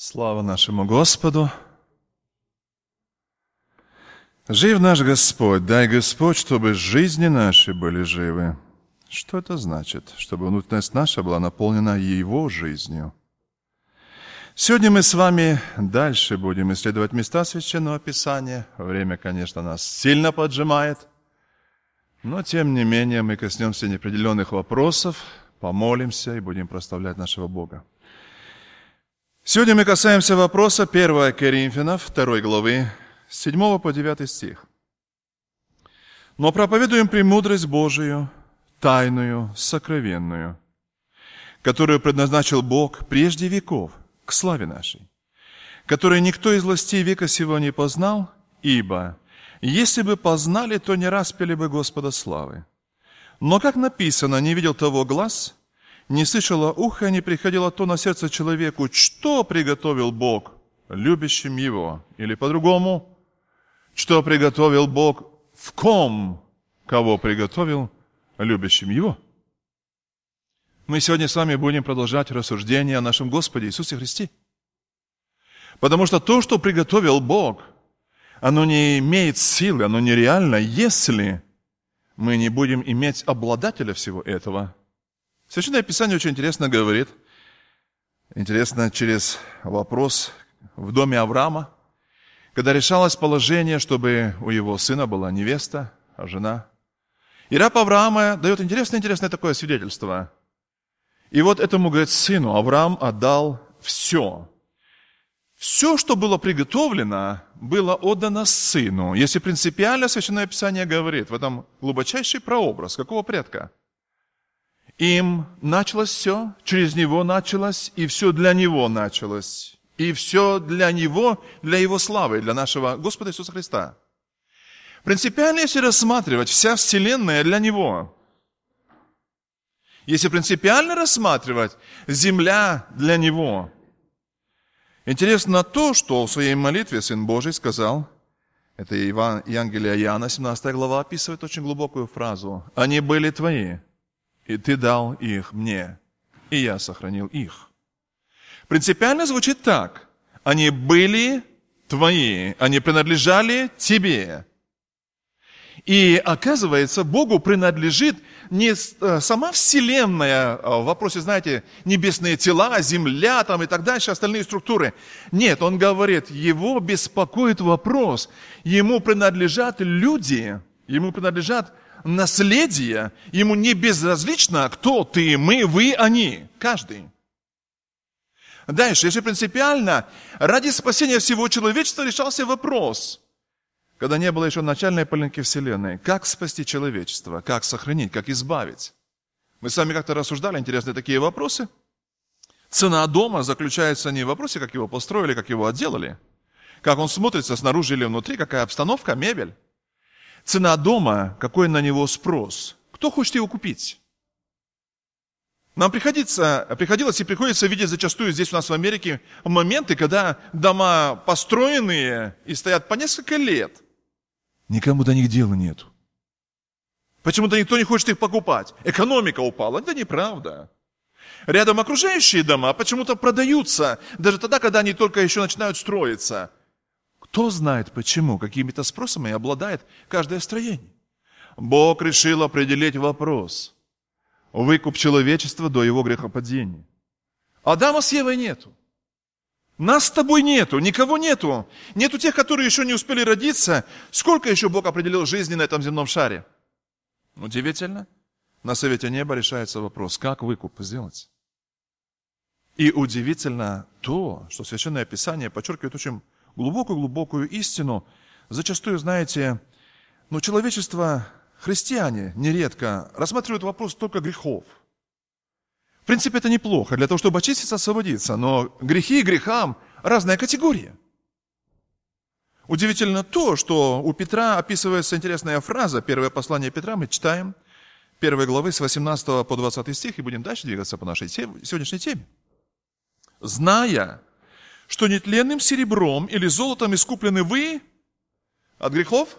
Слава нашему Господу! Жив наш Господь, дай Господь, чтобы жизни наши были живы. Что это значит? Чтобы внутренность наша была наполнена Его жизнью. Сегодня мы с вами дальше будем исследовать места Священного Писания. Время, конечно, нас сильно поджимает, но тем не менее мы коснемся неопределенных вопросов, помолимся и будем прославлять нашего Бога. Сегодня мы касаемся вопроса 1 Коринфянов, 2 главы, с 7 по 9 стих. «Но проповедуем премудрость Божию, тайную, сокровенную, которую предназначил Бог прежде веков к славе нашей, которую никто из властей века сего не познал, ибо если бы познали, то не распяли бы Господа славы. Но, как написано, не видел того глаз, не слышало ухо, не приходило то на сердце человеку, что приготовил Бог любящим Его». Или по-другому, что приготовил Бог в ком, кого приготовил любящим Его. Мы сегодня с вами будем продолжать рассуждение о нашем Господе Иисусе Христе. Потому что то, что приготовил Бог, оно не имеет силы, оно нереально, если мы не будем иметь обладателя всего этого. Священное Писание очень интересно говорит, интересно через вопрос в доме Авраама, когда решалось положение, чтобы у его сына была невеста, а жена. И раб Авраама дает интересное такое свидетельство. И вот этому, говорит, сыну Авраам отдал все. Все, что было приготовлено, было отдано сыну. Если принципиально Священное Писание говорит, в этом глубочайший прообраз, какого предка? Им началось все, через него началось, и все для него началось. И все для него, для его славы, для нашего Господа Иисуса Христа. Принципиально, если рассматривать, вся вселенная для него. Если принципиально рассматривать, земля для него. Интересно то, что в своей молитве Сын Божий сказал, это Евангелие Иоанна, 17 глава, описывает очень глубокую фразу. «Они были твои, и ты дал их мне, и я сохранил их». Принципиально звучит так. Они были твои, они принадлежали тебе. И оказывается, Богу принадлежит не сама вселенная, в вопросе, знаете, небесные тела, земля там и так дальше, остальные структуры. Нет, он говорит, его беспокоит вопрос. Ему принадлежат люди, ему принадлежат наследие, ему не безразлично, кто ты, мы, вы, они, каждый. Дальше, если принципиально, ради спасения всего человечества решался вопрос, когда не было еще начальной половинки Вселенной, как спасти человечество, как сохранить, как избавить. Мы с вами как-то рассуждали интересные такие вопросы. Цена дома заключается не в вопросе, как его построили, как его отделали, как он смотрится снаружи или внутри, какая обстановка, мебель. Цена дома, какой на него спрос, кто хочет его купить. Нам приходилось и приходится видеть зачастую здесь у нас в Америке моменты, когда дома построенные и стоят по несколько лет. Никому до них дела нету. Почему-то никто не хочет их покупать. Экономика упала. Это неправда. Рядом окружающие дома почему-то продаются, даже тогда, когда они только еще начинают строиться. Кто знает почему, какими-то спросами обладает каждое строение. Бог решил определить вопрос. Выкуп человечества до его грехопадения. Адама с Евой нету. Нас с тобой нету, никого нету. Нету тех, которые еще не успели родиться. Сколько еще Бог определил жизни на этом земном шаре? Удивительно. На Совете Неба решается вопрос, как выкуп сделать. И удивительно то, что Священное Писание подчеркивает очень глубокую истину. Зачастую, знаете, человечество... Христиане нередко рассматривают вопрос только грехов. В принципе, это неплохо, для того, чтобы очиститься, освободиться. Но грехи и грехам разная категория. Удивительно то, что у Петра описывается интересная фраза. Первое послание Петра мы читаем, 1 главы с 18 по 20 стих, и будем дальше двигаться по нашей сегодняшней теме. «Зная, что нетленным серебром или золотом искуплены вы от грехов,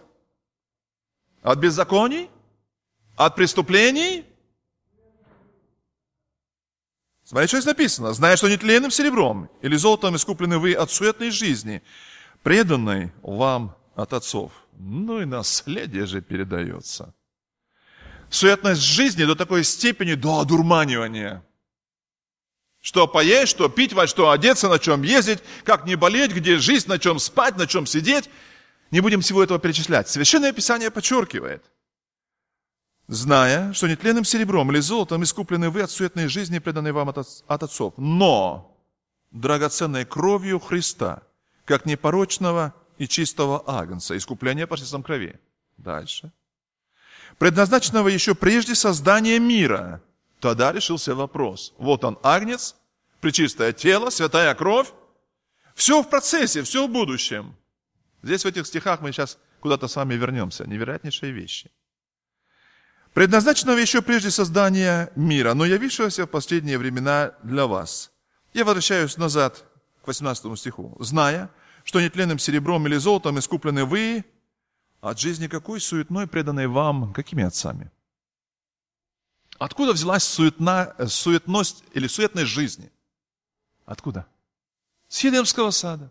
от беззаконий? От преступлений? Смотрите, что здесь написано. «Зная, что нетленным серебром или золотом искуплены вы от суетной жизни, преданной вам от отцов». Ну и наследие же передается. Суетность жизни до такой степени, до одурманивания. Что поесть, что пить, во что одеться, на чем ездить, как не болеть, где жить, на чем спать, на чем сидеть. Не будем всего этого перечислять. Священное Писание подчеркивает. «Зная, что нетленным серебром или золотом искуплены вы от суетной жизни, преданной вам от отцов, но драгоценной кровью Христа, как непорочного и чистого агнца, искупление посредством крови». Дальше. «Предназначенного еще прежде создания мира». Тогда решился вопрос. Вот он, агнец, пречистое тело, святая кровь. Все в процессе, все в будущем. Здесь в этих стихах мы сейчас куда-то с вами вернемся. Невероятнейшие вещи. «Предназначенного еще прежде создания мира, но явившегося в последние времена для вас». Я возвращаюсь назад к 18 стиху. «Зная, что нетленным серебром или золотом искуплены вы от жизни какой суетной, преданной вам какими отцами?» Откуда взялась суетность или суетность жизни? Откуда? С Едемского сада.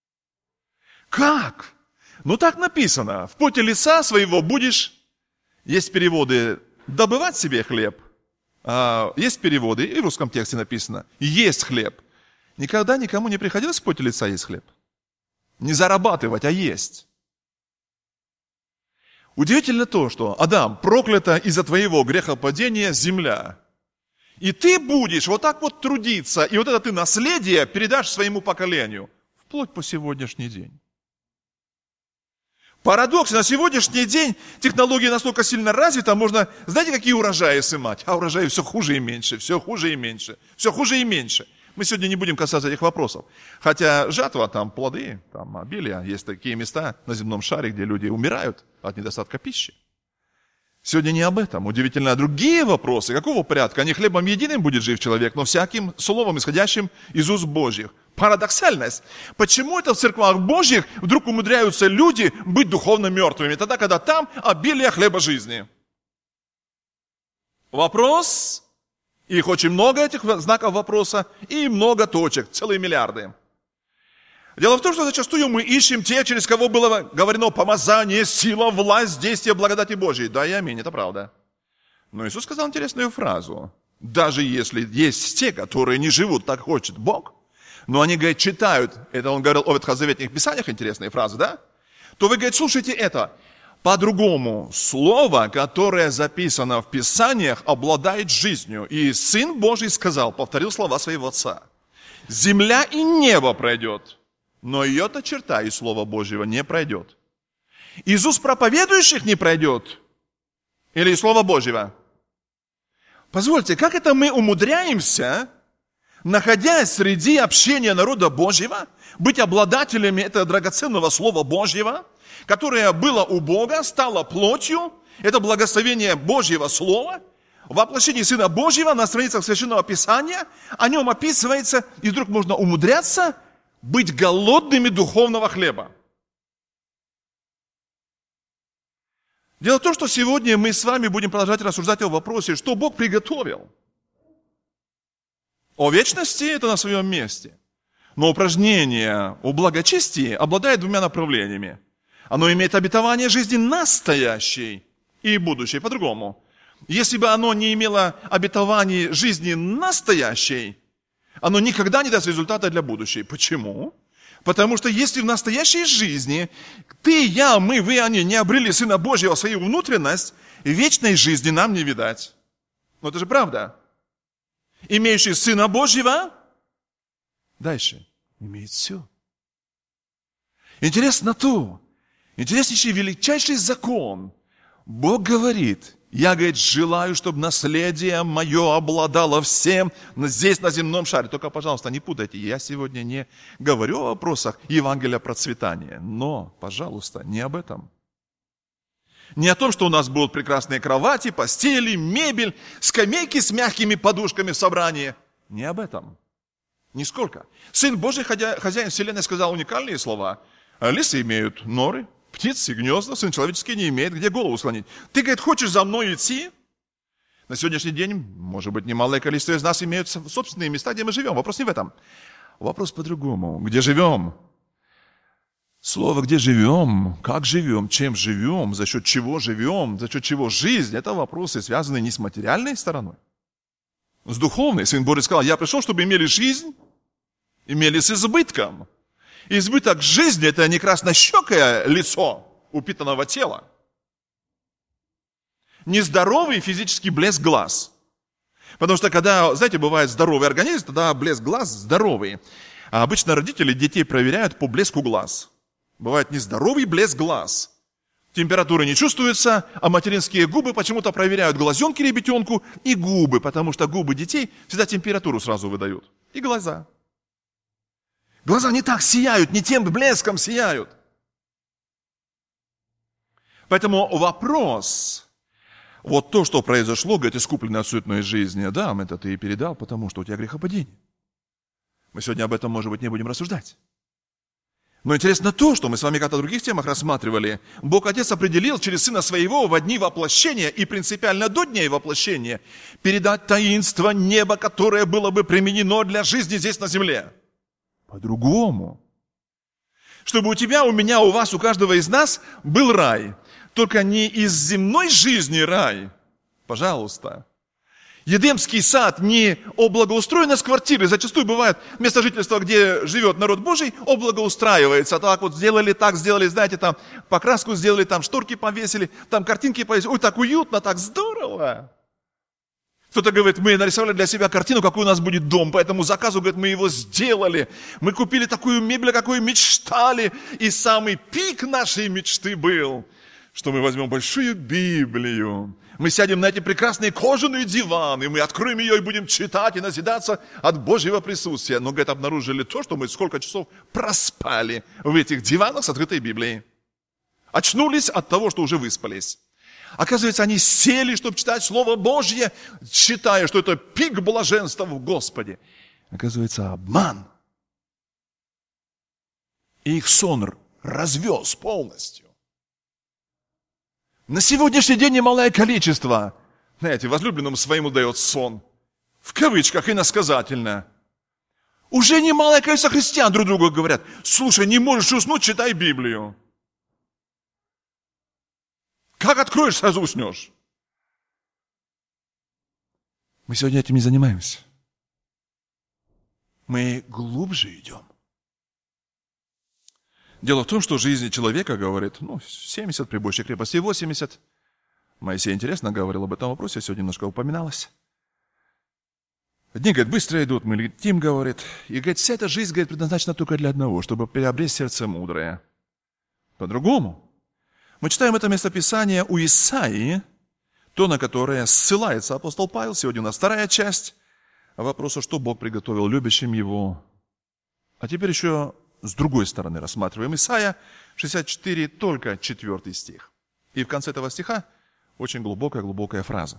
Как? Ну так написано. В поте лица своего будешь, есть переводы, добывать себе хлеб. Есть переводы, и в русском тексте написано, есть хлеб. Никогда никому не приходилось в поте лица есть хлеб? Не зарабатывать, а есть. Удивительно то, что, Адам, проклята из-за твоего грехопадения земля. И ты будешь вот так вот трудиться, и вот это ты наследие передашь своему поколению. Вплоть по сегодняшний день. Парадокс, на сегодняшний день технология настолько сильно развита, можно, знаете, какие урожаи сымать? А урожаи все хуже и меньше, все хуже и меньше, все хуже и меньше. Мы сегодня не будем касаться этих вопросов. Хотя жатва, там плоды, там обилие. Есть такие места на земном шаре, где люди умирают от недостатка пищи. Сегодня не об этом. Удивительно, другие вопросы. Какого порядка? Не хлебом единым будет жив человек, но всяким словом, исходящим из уст Божьих. Парадоксальность. Почему это в церквах Божьих вдруг умудряются люди быть духовно мертвыми, тогда, когда там обилие хлеба жизни? Вопрос... Их очень много, этих знаков вопроса, и много точек, целые миллиарды. Дело в том, что зачастую мы ищем те, через кого было говорено помазание, сила, власть, действие благодати Божьей. Да и аминь, это правда. Но Иисус сказал интересную фразу. Даже если есть те, которые не живут, так хочет Бог, но они, говорит, читают, это он говорил о ветхозаветных писаниях, интересные фразы, да? То вы, говорит, слушайте это. По-другому, слово, которое записано в Писаниях, обладает жизнью. И Сын Божий сказал, повторил слова своего Отца. Земля и небо пройдет, но ее-то черта и Слова Божьего не пройдет. Из уст проповедующих не пройдет. Или из Слова Божьего. Позвольте, как это мы умудряемся, находясь среди общения народа Божьего, быть обладателями этого драгоценного Слова Божьего, которое было у Бога, стало плотью, это благословение Божьего Слова, в воплощении Сына Божьего на страницах Священного Писания, о нем описывается, и вдруг можно умудряться быть голодными духовного хлеба. Дело в том, что сегодня мы с вами будем продолжать рассуждать о вопросе, что Бог приготовил. О вечности это на своем месте. Но упражнение о благочестии обладает двумя направлениями. Оно имеет обетование жизни настоящей и будущей. По-другому. Если бы оно не имело обетований жизни настоящей, оно никогда не даст результата для будущей. Почему? Потому что если в настоящей жизни ты, я, мы, вы, они не обрели Сына Божьего, свою внутренность, вечной жизни нам не видать. Но это же правда. Имеющий Сына Божьего, дальше, имеет все. Интересно то, интереснейший, величайший закон. Бог говорит, я, говорит, желаю, чтобы наследие мое обладало всем здесь, на земном шаре. Только, пожалуйста, не путайте, я сегодня не говорю о вопросах Евангелия процветания. Но, пожалуйста, не об этом. Не о том, что у нас будут прекрасные кровати, постели, мебель, скамейки с мягкими подушками в собрании. Не об этом. Нисколько. Сын Божий, хозяин вселенной, сказал уникальные слова. Лисы имеют норы, птицы, гнезда, сын человеческий не имеет, где голову склонить. Ты, говорит, хочешь за мной идти? На сегодняшний день, может быть, немалое количество из нас имеют собственные места, где мы живем. Вопрос не в этом. Вопрос по-другому. Где живем? Слово «где живем», как живем, чем живем, за счет чего живем, за счет чего жизнь – это вопросы, связанные не с материальной стороной, с духовной. Сын Божий сказал: я пришел, чтобы имели жизнь, имели с избытком. Избыток жизни – это не краснощекое лицо упитанного тела, не здоровый физический блеск глаз. Потому что когда, знаете, бывает здоровый организм, тогда блеск глаз здоровый. А обычно родители детей проверяют по блеску глаз. Бывает нездоровый блеск глаз. Температура не чувствуется, а материнские губы почему-то проверяют глазенки ребятенку и губы, потому что губы детей всегда температуру сразу выдают. И глаза. Глаза не так сияют, не тем блеском сияют. Поэтому вопрос, вот то, что произошло, говорит, искуплено от суетной жизни, да, это ты и передал, потому что у тебя грехопадение. Мы сегодня об этом, может быть, не будем рассуждать. Но интересно то, что мы с вами как-то в других темах рассматривали. Бог Отец определил через Сына Своего во дни воплощения и принципиально до дней воплощения передать таинство неба, которое было бы применено для жизни здесь на земле. По-другому. Чтобы у тебя, у меня, у вас, у каждого из нас был рай. Только не из земной жизни рай. Пожалуйста. Едемский сад не облагоустроенность квартиры. Зачастую бывает место жительства, где живет народ Божий, облагоустраивается. Так вот сделали, знаете, там покраску сделали, там шторки повесили, там картинки повесили. Ой, так уютно, так здорово. Кто-то говорит: мы нарисовали для себя картину, какой у нас будет дом, по этому заказу, говорит, мы его сделали. Мы купили такую мебель, какой мечтали. И самый пик нашей мечты был, что мы возьмем большую Библию. Мы сядем на эти прекрасные кожаные диваны, мы откроем ее и будем читать и назидаться от Божьего присутствия. Но, говорит, обнаружили то, что мы сколько часов проспали в этих диванах с открытой Библией. Очнулись от того, что уже выспались. Оказывается, они сели, чтобы читать Слово Божье, считая, что это пик блаженства в Господе. Оказывается, обман. И их сон развез полностью. На сегодняшний день немалое количество, знаете, возлюбленному своему дает сон. В кавычках иносказательно. Уже немалое количество христиан друг другу говорят: слушай, не можешь уснуть, читай Библию. Как откроешь, сразу уснешь. Мы сегодня этим не занимаемся. Мы глубже идем. Дело в том, что жизнь человека, говорит, 70 при большей крепости 80. Моисей интересно говорил об этом вопросе, сегодня немножко упоминалось. Дни, говорит, быстро идут, мы летим, говорит. И, говорит, вся эта жизнь, говорит, предназначена только для одного, чтобы приобрести сердце мудрое. По-другому. Мы читаем это местописание у Исаии, то, на которое ссылается апостол Павел. Сегодня у нас вторая часть вопроса, что Бог приготовил любящим его. А теперь еще с другой стороны рассматриваем Исайя 64, только 4 стих. И в конце этого стиха очень глубокая фраза.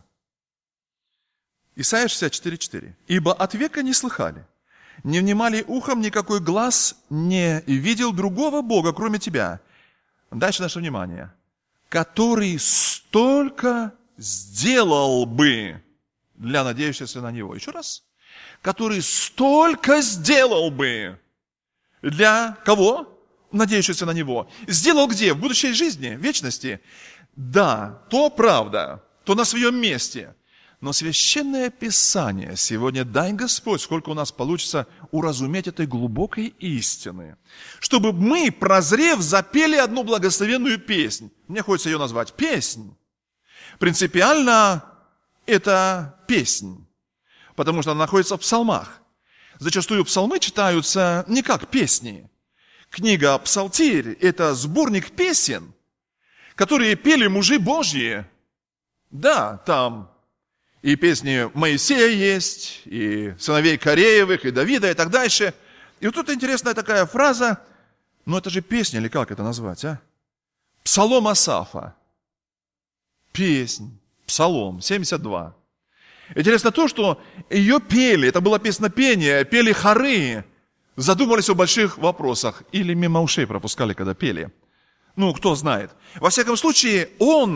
Исайя 64:4. «Ибо от века не слыхали, не внимали ухом, никакой глаз не видел другого Бога, кроме тебя». Дальше наше внимание. «Который столько сделал бы для надеющихся на Него». Еще раз. «Который столько сделал бы». Для кого? Надеющихся на Него. Сделал где? В будущей жизни, в вечности. Да, то правда, то на своем месте. Но Священное Писание сегодня, дай Господь, сколько у нас получится уразуметь этой глубокой истины, чтобы мы, прозрев, запели одну благословенную песнь. Мне хочется ее назвать песнь. Принципиально это песнь, потому что она находится в псалмах. Зачастую псалмы читаются не как песни. Книга «Псалтирь» – это сборник песен, которые пели мужи Божьи. Да, там и песни Моисея есть, и сыновей Кореевых, и Давида, и так дальше. И вот тут интересная такая фраза, это же песня, или как это назвать, а? Псалом Асафа. Песнь, псалом, 72. Интересно то, что ее пели, это было песнопение, пели хоры, задумались о больших вопросах, или мимо ушей пропускали, когда пели. Кто знает. Во всяком случае, он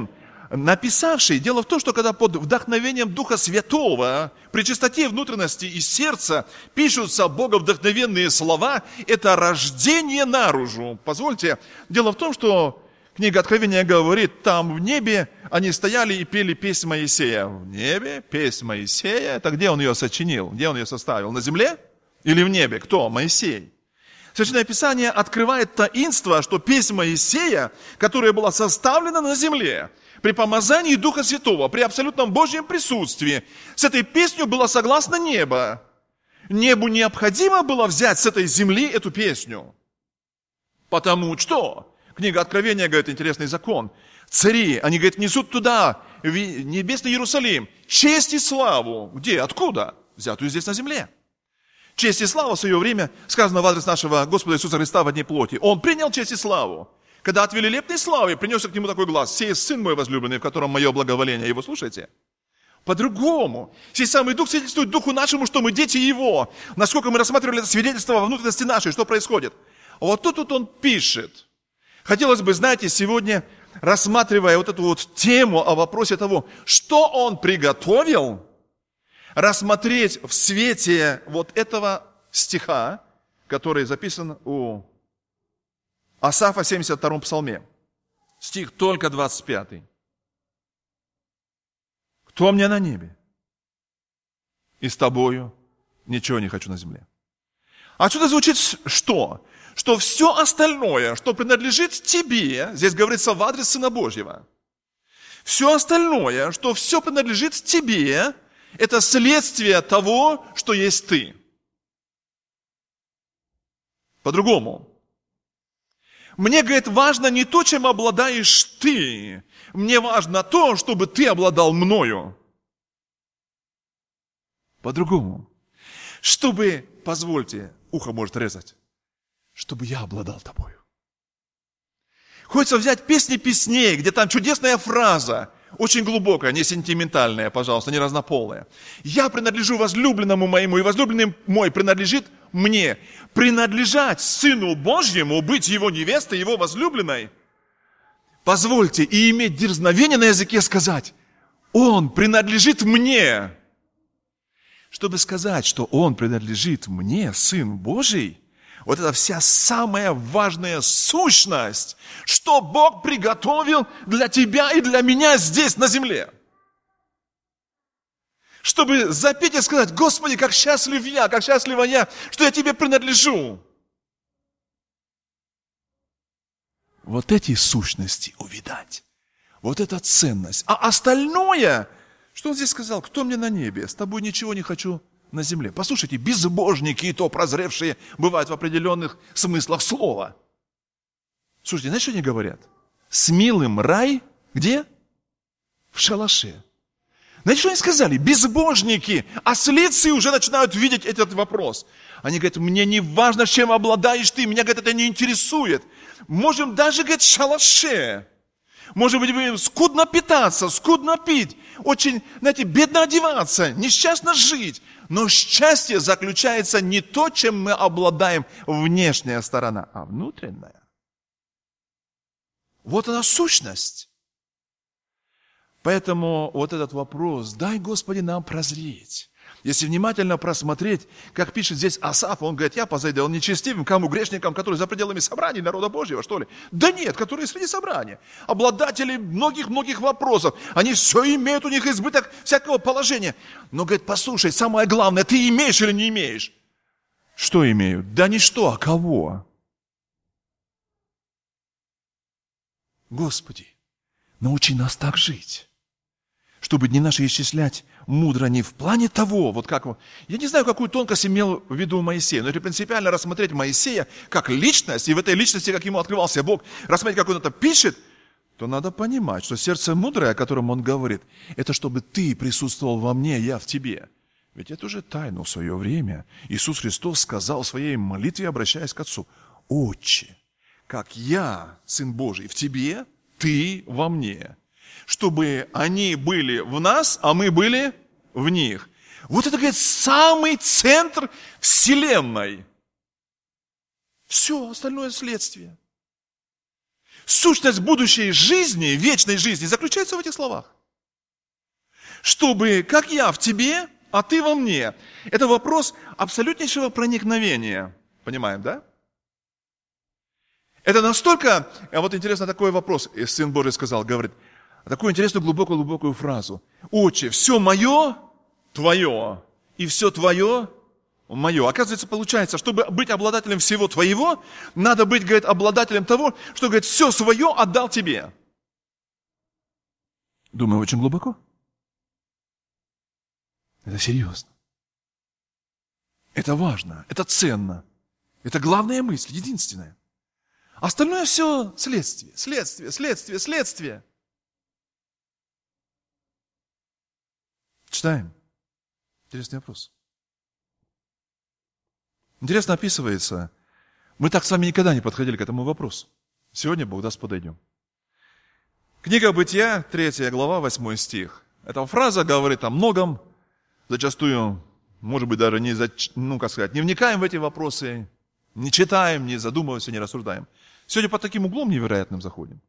написавший, дело в том, что когда под вдохновением Духа Святого, при чистоте внутренности и сердца пишутся боговдохновенные слова, это рождение наружу. Позвольте, дело в том, что книга Откровения говорит, там в небе они стояли и пели песнь Моисея. В небе песнь Моисея, это где он ее сочинил, где он ее составил? На земле или в небе? Кто? Моисей. Священное Писание открывает таинство, что песнь Моисея, которая была составлена на земле, при помазании Духа Святого, при абсолютном Божьем присутствии, с этой песней было согласно небо. Небу необходимо было взять с этой земли эту песню. Потому что, книга Откровения говорит, интересный закон, цари, они, говорит, несут туда, в небесный Иерусалим, честь и славу. Где? Откуда? Взятую здесь на земле. Честь и слава в свое время сказано в адрес нашего Господа Иисуса Христа в одни плоти. Он принял честь и славу. Когда от великолепной славы принесся к нему такой глас: «Сей Сын мой возлюбленный, в котором мое благоволение». Его слушайте. По-другому. Сей самый Дух свидетельствует Духу нашему, что мы дети Его. Насколько мы рассматривали это свидетельство во внутренности нашей, что происходит. Вот тут он пишет. Хотелось бы, знаете, сегодня, рассматривая вот эту вот тему о вопросе того, что он приготовил, рассмотреть в свете вот этого стиха, который записан у Асафа в 72-м псалме. Стих только 25. «Кто мне на небе? И с тобою ничего не хочу на земле». Отсюда звучит что? Что все остальное, что принадлежит тебе, здесь говорится в адрес Сына Божьего, все остальное, что все принадлежит тебе, это следствие того, что есть ты. По-другому. Мне, говорит, важно не то, чем обладаешь ты. Мне важно то, чтобы ты обладал мною. По-другому. Чтобы, позвольте, ухо может резать, чтобы я обладал тобою. Хочется взять песни песней, где там чудесная фраза, очень глубокая, не сентиментальная, пожалуйста, не разнополая. «Я принадлежу возлюбленному моему, и возлюбленный мой принадлежит мне». Принадлежать Сыну Божьему, быть Его невестой, Его возлюбленной. Позвольте, и иметь дерзновение на языке сказать: «Он принадлежит мне». Чтобы сказать, что Он принадлежит мне, Сын Божий, вот это вся самая важная сущность, что Бог приготовил для тебя и для меня здесь, на земле. Чтобы запеть и сказать: «Господи, как счастлив я, как счастлива я, что я Тебе принадлежу». Вот эти сущности увидать, вот эта ценность. А остальное, что он здесь сказал: «Кто мне на небе? С тобой ничего не хочу на земле». Послушайте, безбожники и то прозревшие бывают в определенных смыслах слова. Слушайте, знаете, что они говорят? С милым рай где? В шалаше. Знаете, что они сказали? Безбожники, ослицы уже начинают видеть этот вопрос. Они говорят: мне не важно, чем обладаешь ты, меня, говорят, это не интересует. Можем даже, говорит, в шалаше. Может быть, будем скудно питаться, скудно пить, очень, знаете, бедно одеваться, несчастно жить. Но счастье заключается не то, чем мы обладаем, внешняя сторона, а внутренняя. Вот она сущность. Поэтому вот этот вопрос: дай, Господи, нам прозреть. Если внимательно просмотреть, как пишет здесь Асаф, он говорит: я позавидовал нечестивым, кому? Грешникам, которые за пределами собраний народа Божьего, что ли? Да нет, которые среди собрания. Обладатели многих-многих вопросов. Они все имеют, у них избыток всякого положения. Но, говорит, послушай, самое главное, ты имеешь или не имеешь? Что имеют? Да не что, а кого? Господи, научи нас так жить, чтобы дни наши исчислять мудро не в плане того, вот как... Я не знаю, какую тонкость имел в виду Моисей, но если принципиально рассмотреть Моисея как личность, и в этой личности, как ему открывался Бог, рассмотреть, как он это пишет, то надо понимать, что сердце мудрое, о котором он говорит, это чтобы ты присутствовал во мне, я в тебе. Ведь это уже тайну в свое время Иисус Христос сказал в своей молитве, обращаясь к Отцу: «Отче, как я, Сын Божий, в тебе, ты во мне». Чтобы они были в нас, а мы были в них. Вот это, говорит, самый центр вселенной. Все остальное следствие. Сущность будущей жизни, вечной жизни заключается в этих словах. Чтобы, как я в тебе, а ты во мне. Это вопрос абсолютнейшего проникновения. Понимаем, да? Это настолько, вот интересно такой вопрос, Сын Божий сказал, говорит, такую интересную глубокую фразу. Отче, все мое твое, и все твое мое. Оказывается, получается, чтобы быть обладателем всего твоего, надо быть, говорит, обладателем того, что, говорит, все свое отдал тебе. Думаю, очень глубоко. Это серьезно. Это важно, это ценно. Это главная мысль, единственная. Остальное все следствие. Читаем. Интересный вопрос. Интересно описывается. Мы так с вами никогда не подходили к этому вопросу. Сегодня, Бог даст, подойдем. Книга Бытия, 3 глава, 8 стих. Эта фраза говорит о многом. Зачастую, может быть, даже не вникаем в эти вопросы, не читаем, не задумываемся, не рассуждаем. Сегодня под таким углом невероятным заходим.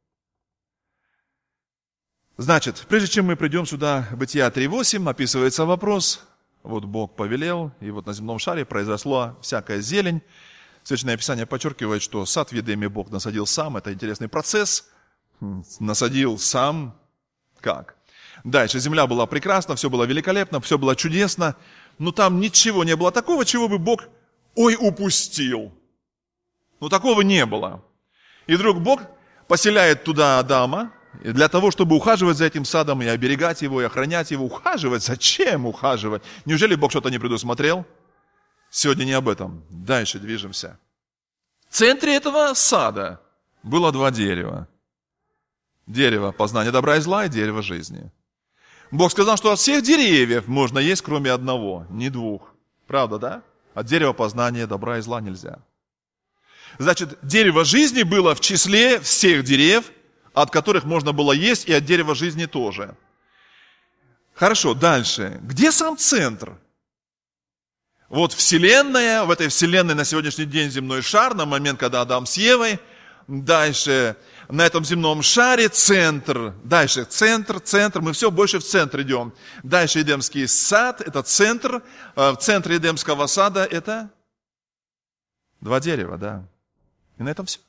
Значит, прежде чем мы придем сюда, Бытия 3.8, описывается вопрос. Вот Бог повелел, и вот на земном шаре произросла всякая зелень. Священное Писание подчеркивает, что сад в Едеме Бог насадил сам. Это интересный процесс. Насадил сам. Как? Дальше земля была прекрасна, все было великолепно, все было чудесно. Но там ничего не было такого, чего бы Бог, упустил. Но такого не было. И вдруг Бог поселяет туда Адама, и для того, чтобы ухаживать за этим садом, и оберегать его, и охранять его. Ухаживать? Зачем ухаживать? Неужели Бог что-то не предусмотрел? Сегодня не об этом. Дальше движемся. В центре этого сада было 2 дерева. Дерево познания добра и зла, и дерево жизни. Бог сказал, что от всех деревьев можно есть, кроме одного, не 2. Правда, да? От дерева познания добра и зла нельзя. Значит, дерево жизни было в числе всех деревьев, от которых можно было есть, и от дерева жизни тоже. Хорошо, дальше. Где сам центр? Вот Вселенная, в этой Вселенной на сегодняшний день земной шар, на момент, когда Адам с Евой. Дальше, на этом земном шаре центр. Дальше, центр, мы все больше в центр идем. Дальше Эдемский сад, это центр. В центре Эдемского сада это 2 дерева, да. И на этом все.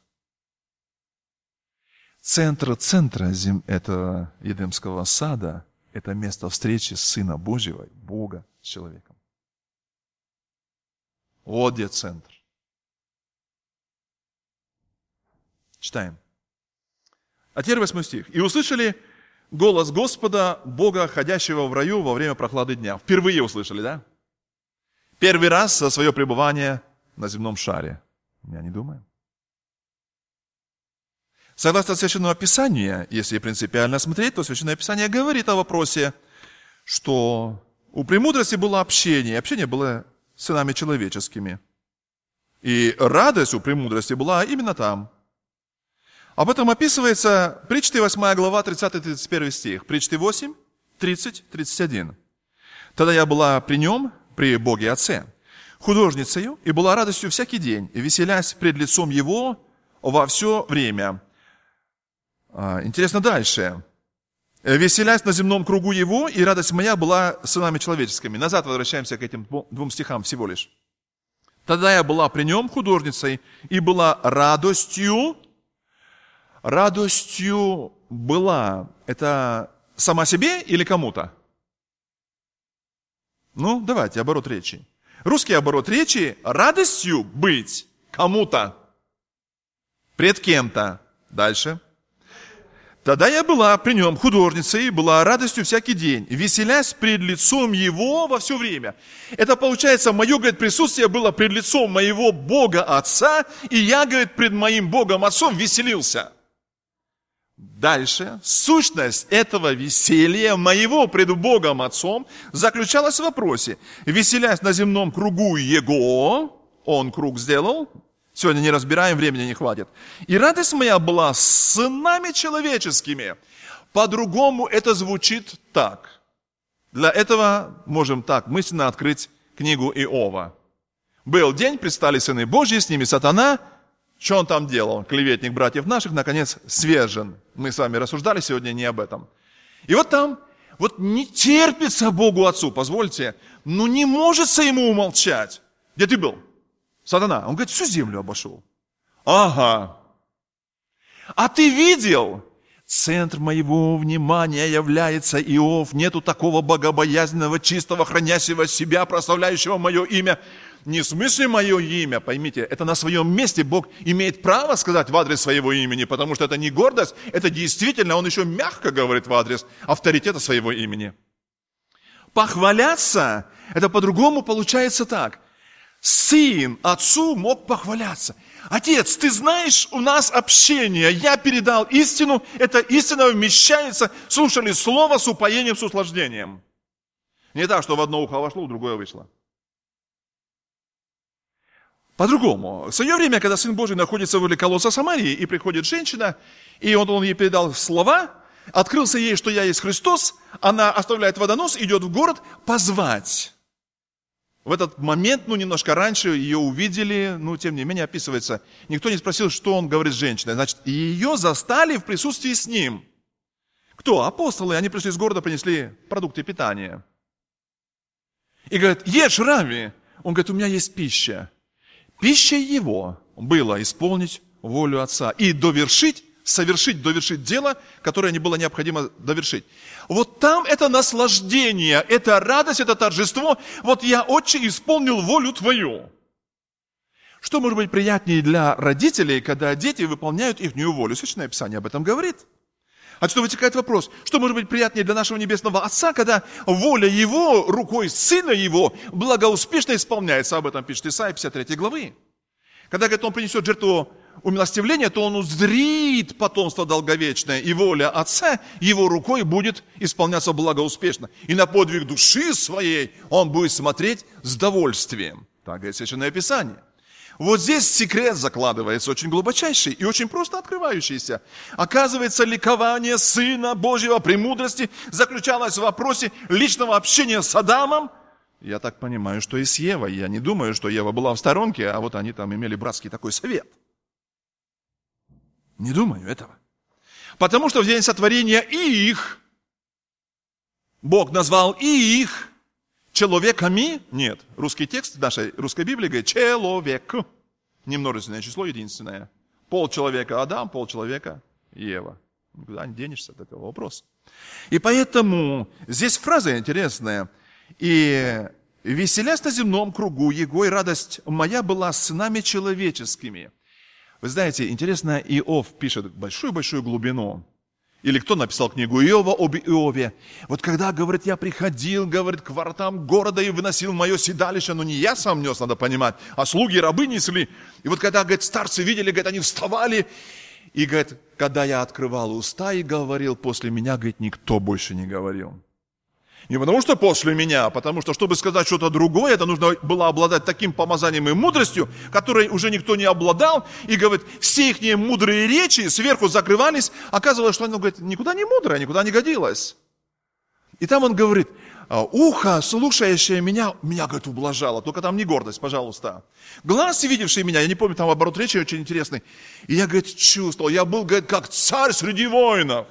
Центр этого Едемского сада – это место встречи Сына Божьего, Бога с человеком. Вот где центр. Читаем. А теперь 8 стих. «И услышали голос Господа, Бога, ходящего в раю во время прохлады дня». Впервые услышали, да? Первый раз за свое пребывание на земном шаре. Я не думаю. Согласно Священному Писанию, если принципиально смотреть, то Священное Писание говорит о вопросе, что у премудрости было общение. Общение было с сынами человеческими. И радость у премудрости была именно там. Об этом описывается Притчи 8 глава, 30-31 стих. Притчи 8, 30-31. «Тогда я была при нем, при Боге Отце, художницею, и была радостью всякий день, и веселясь пред лицом Его во все время». Интересно дальше. «Веселясь на земном кругу Его, и радость моя была сынами человеческими». Назад возвращаемся к этим 2 стихам всего лишь. «Тогда я была при нем художницей, и была радостью». Радостью была. Это сама себе или кому-то? Ну, давайте, оборот речи. Русский оборот речи – радостью быть кому-то. Пред кем-то. Дальше. «Тогда я была при нем художницей, была радостью всякий день, веселясь пред лицом Его во все время». Это получается, мое, говорит, присутствие было пред лицом моего Бога Отца, и я, говорит, пред моим Богом Отцом веселился. Дальше. Сущность этого веселья моего пред Богом Отцом заключалась в вопросе: веселясь на земном кругу Его, Он круг сделал, сегодня не разбираем, времени не хватит. И радость моя была с сынами человеческими. По-другому это звучит так. Для этого можем так мысленно открыть книгу Иова. Был день, предстали сыны Божьи, с ними сатана. Что он там делал? Клеветник братьев наших, наконец, свержен. Мы с вами рассуждали сегодня не об этом. И вот там, вот не терпится Богу Отцу, позвольте, но не может ему умолчать. Где ты был? Сатана. Он говорит, всю землю обошел. Ага. А ты видел? Центр моего внимания является Иов. Нету такого богобоязненного, чистого, хранящего себя, прославляющего мое имя. Не в смысле мое имя, поймите, это на своем месте Бог имеет право сказать в адрес своего имени, потому что это не гордость, это действительно, он еще мягко говорит в адрес авторитета своего имени. Похваляться, это по-другому получается так. Сын отцу мог похваляться. Отец, ты знаешь, у нас общение, я передал истину, эта истина вмещается, слушали слово с упоением, с услаждением. Не так, что в одно ухо вошло, в другое вышло. По-другому. В свое время, когда Сын Божий находится возле колодца Самарии, и приходит женщина, и он ей передал слова, открылся ей, что я есть Христос, она оставляет водонос, идет в город позвать. В этот момент, немножко раньше ее увидели, тем не менее описывается, никто не спросил, что он говорит с женщиной. Значит, ее застали в присутствии с ним. Кто? Апостолы, они пришли из города, принесли продукты питания. И говорят, ешь, Рави. Он говорит, у меня есть пища. Пищей его было исполнить волю Отца и довершить дело, которое не было необходимо довершить. Вот там это наслаждение, это радость, это торжество. Вот я, Отче, исполнил волю Твою. Что может быть приятнее для родителей, когда дети выполняют их волю? Священное Писание об этом говорит. Отсюда вытекает вопрос, что может быть приятнее для нашего Небесного Отца, когда воля Его, рукой Сына Его, благоуспешно исполняется. Об этом пишет Исайя 53 главы. Когда, говорит, Он принесет жертву умилостивления, то Он узрит потомство долговечное, и воля Отца Его рукой будет исполняться благоуспешно. И на подвиг души своей Он будет смотреть с довольствием. Так говорит Священное Писание. Вот здесь секрет закладывается, очень глубочайший и очень просто открывающийся. Оказывается, ликование Сына Божьего премудрости заключалось в вопросе личного общения с Адамом. Я так понимаю, что и с Евой. Я не думаю, что Ева была в сторонке, а вот они там имели братский такой совет. Не думаю этого. Потому что в день сотворения их Бог назвал их человеками? Нет. Русский текст нашей русской Библии говорит человек. Не множественное число, единственное. Полчеловека Адам, полчеловека Ева. Никуда не денешься от этого вопроса. И поэтому здесь фраза интересная. И веселясь на земном кругу его, и радость моя была с сынами человеческими. Вы знаете, интересно, Иов пишет большую-большую глубину. Или кто написал книгу Иова об Иове? Вот когда, говорит, я приходил, говорит, к воротам города и выносил мое седалище, но не я сам нес, надо понимать, а слуги, рабы несли. И вот когда, говорит, старцы видели, говорит, они вставали. И, говорит, когда я открывал уста и говорил, после меня, говорит, никто больше не говорил. Не потому что после меня, а потому что, чтобы сказать что-то другое, это нужно было обладать таким помазанием и мудростью, которой уже никто не обладал. И, говорит, все их мудрые речи сверху закрывались. Оказывалось, что оно, говорит, никуда не мудрое, никуда не годилось. И там он говорит, ухо, слушающее меня, говорит, ублажало. Только там не гордость, пожалуйста. Глаз, видевший меня, я не помню, там оборот речи очень интересный. И я, говорит, чувствовал, я был, говорит, как царь среди воинов.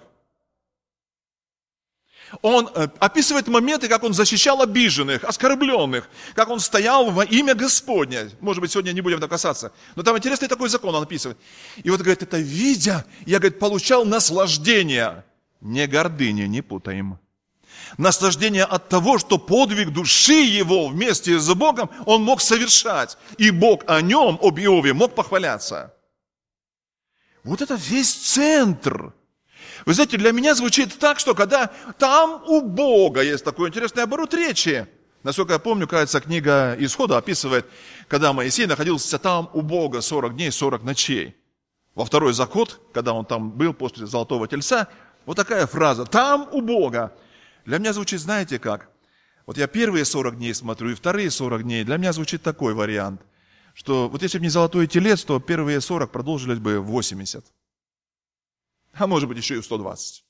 Он описывает моменты, как он защищал обиженных, оскорбленных, как он стоял во имя Господне. Может быть, сегодня не будем так касаться. Но там интересный такой закон он описывает. И вот, говорит, это видя, я, говорит, получал наслаждение. Не гордыни, не путаем. Наслаждение от того, что подвиг души его вместе с Богом он мог совершать. И Бог о нем, об Иове, мог похваляться. Вот это весь центр. Вы знаете, для меня звучит так, что когда там у Бога есть такой интересный оборот речи. Насколько я помню, кажется, книга Исхода описывает, когда Моисей находился там у Бога 40 дней, 40 ночей. Во второй заход, когда он там был после Золотого Тельца, вот такая фраза «там у Бога». Для меня звучит, знаете как? Вот я первые 40 дней смотрю и вторые 40 дней. Для меня звучит такой вариант, что вот если бы не Золотой Телец, то первые 40 продолжились бы в 80. А может быть, еще и в 120.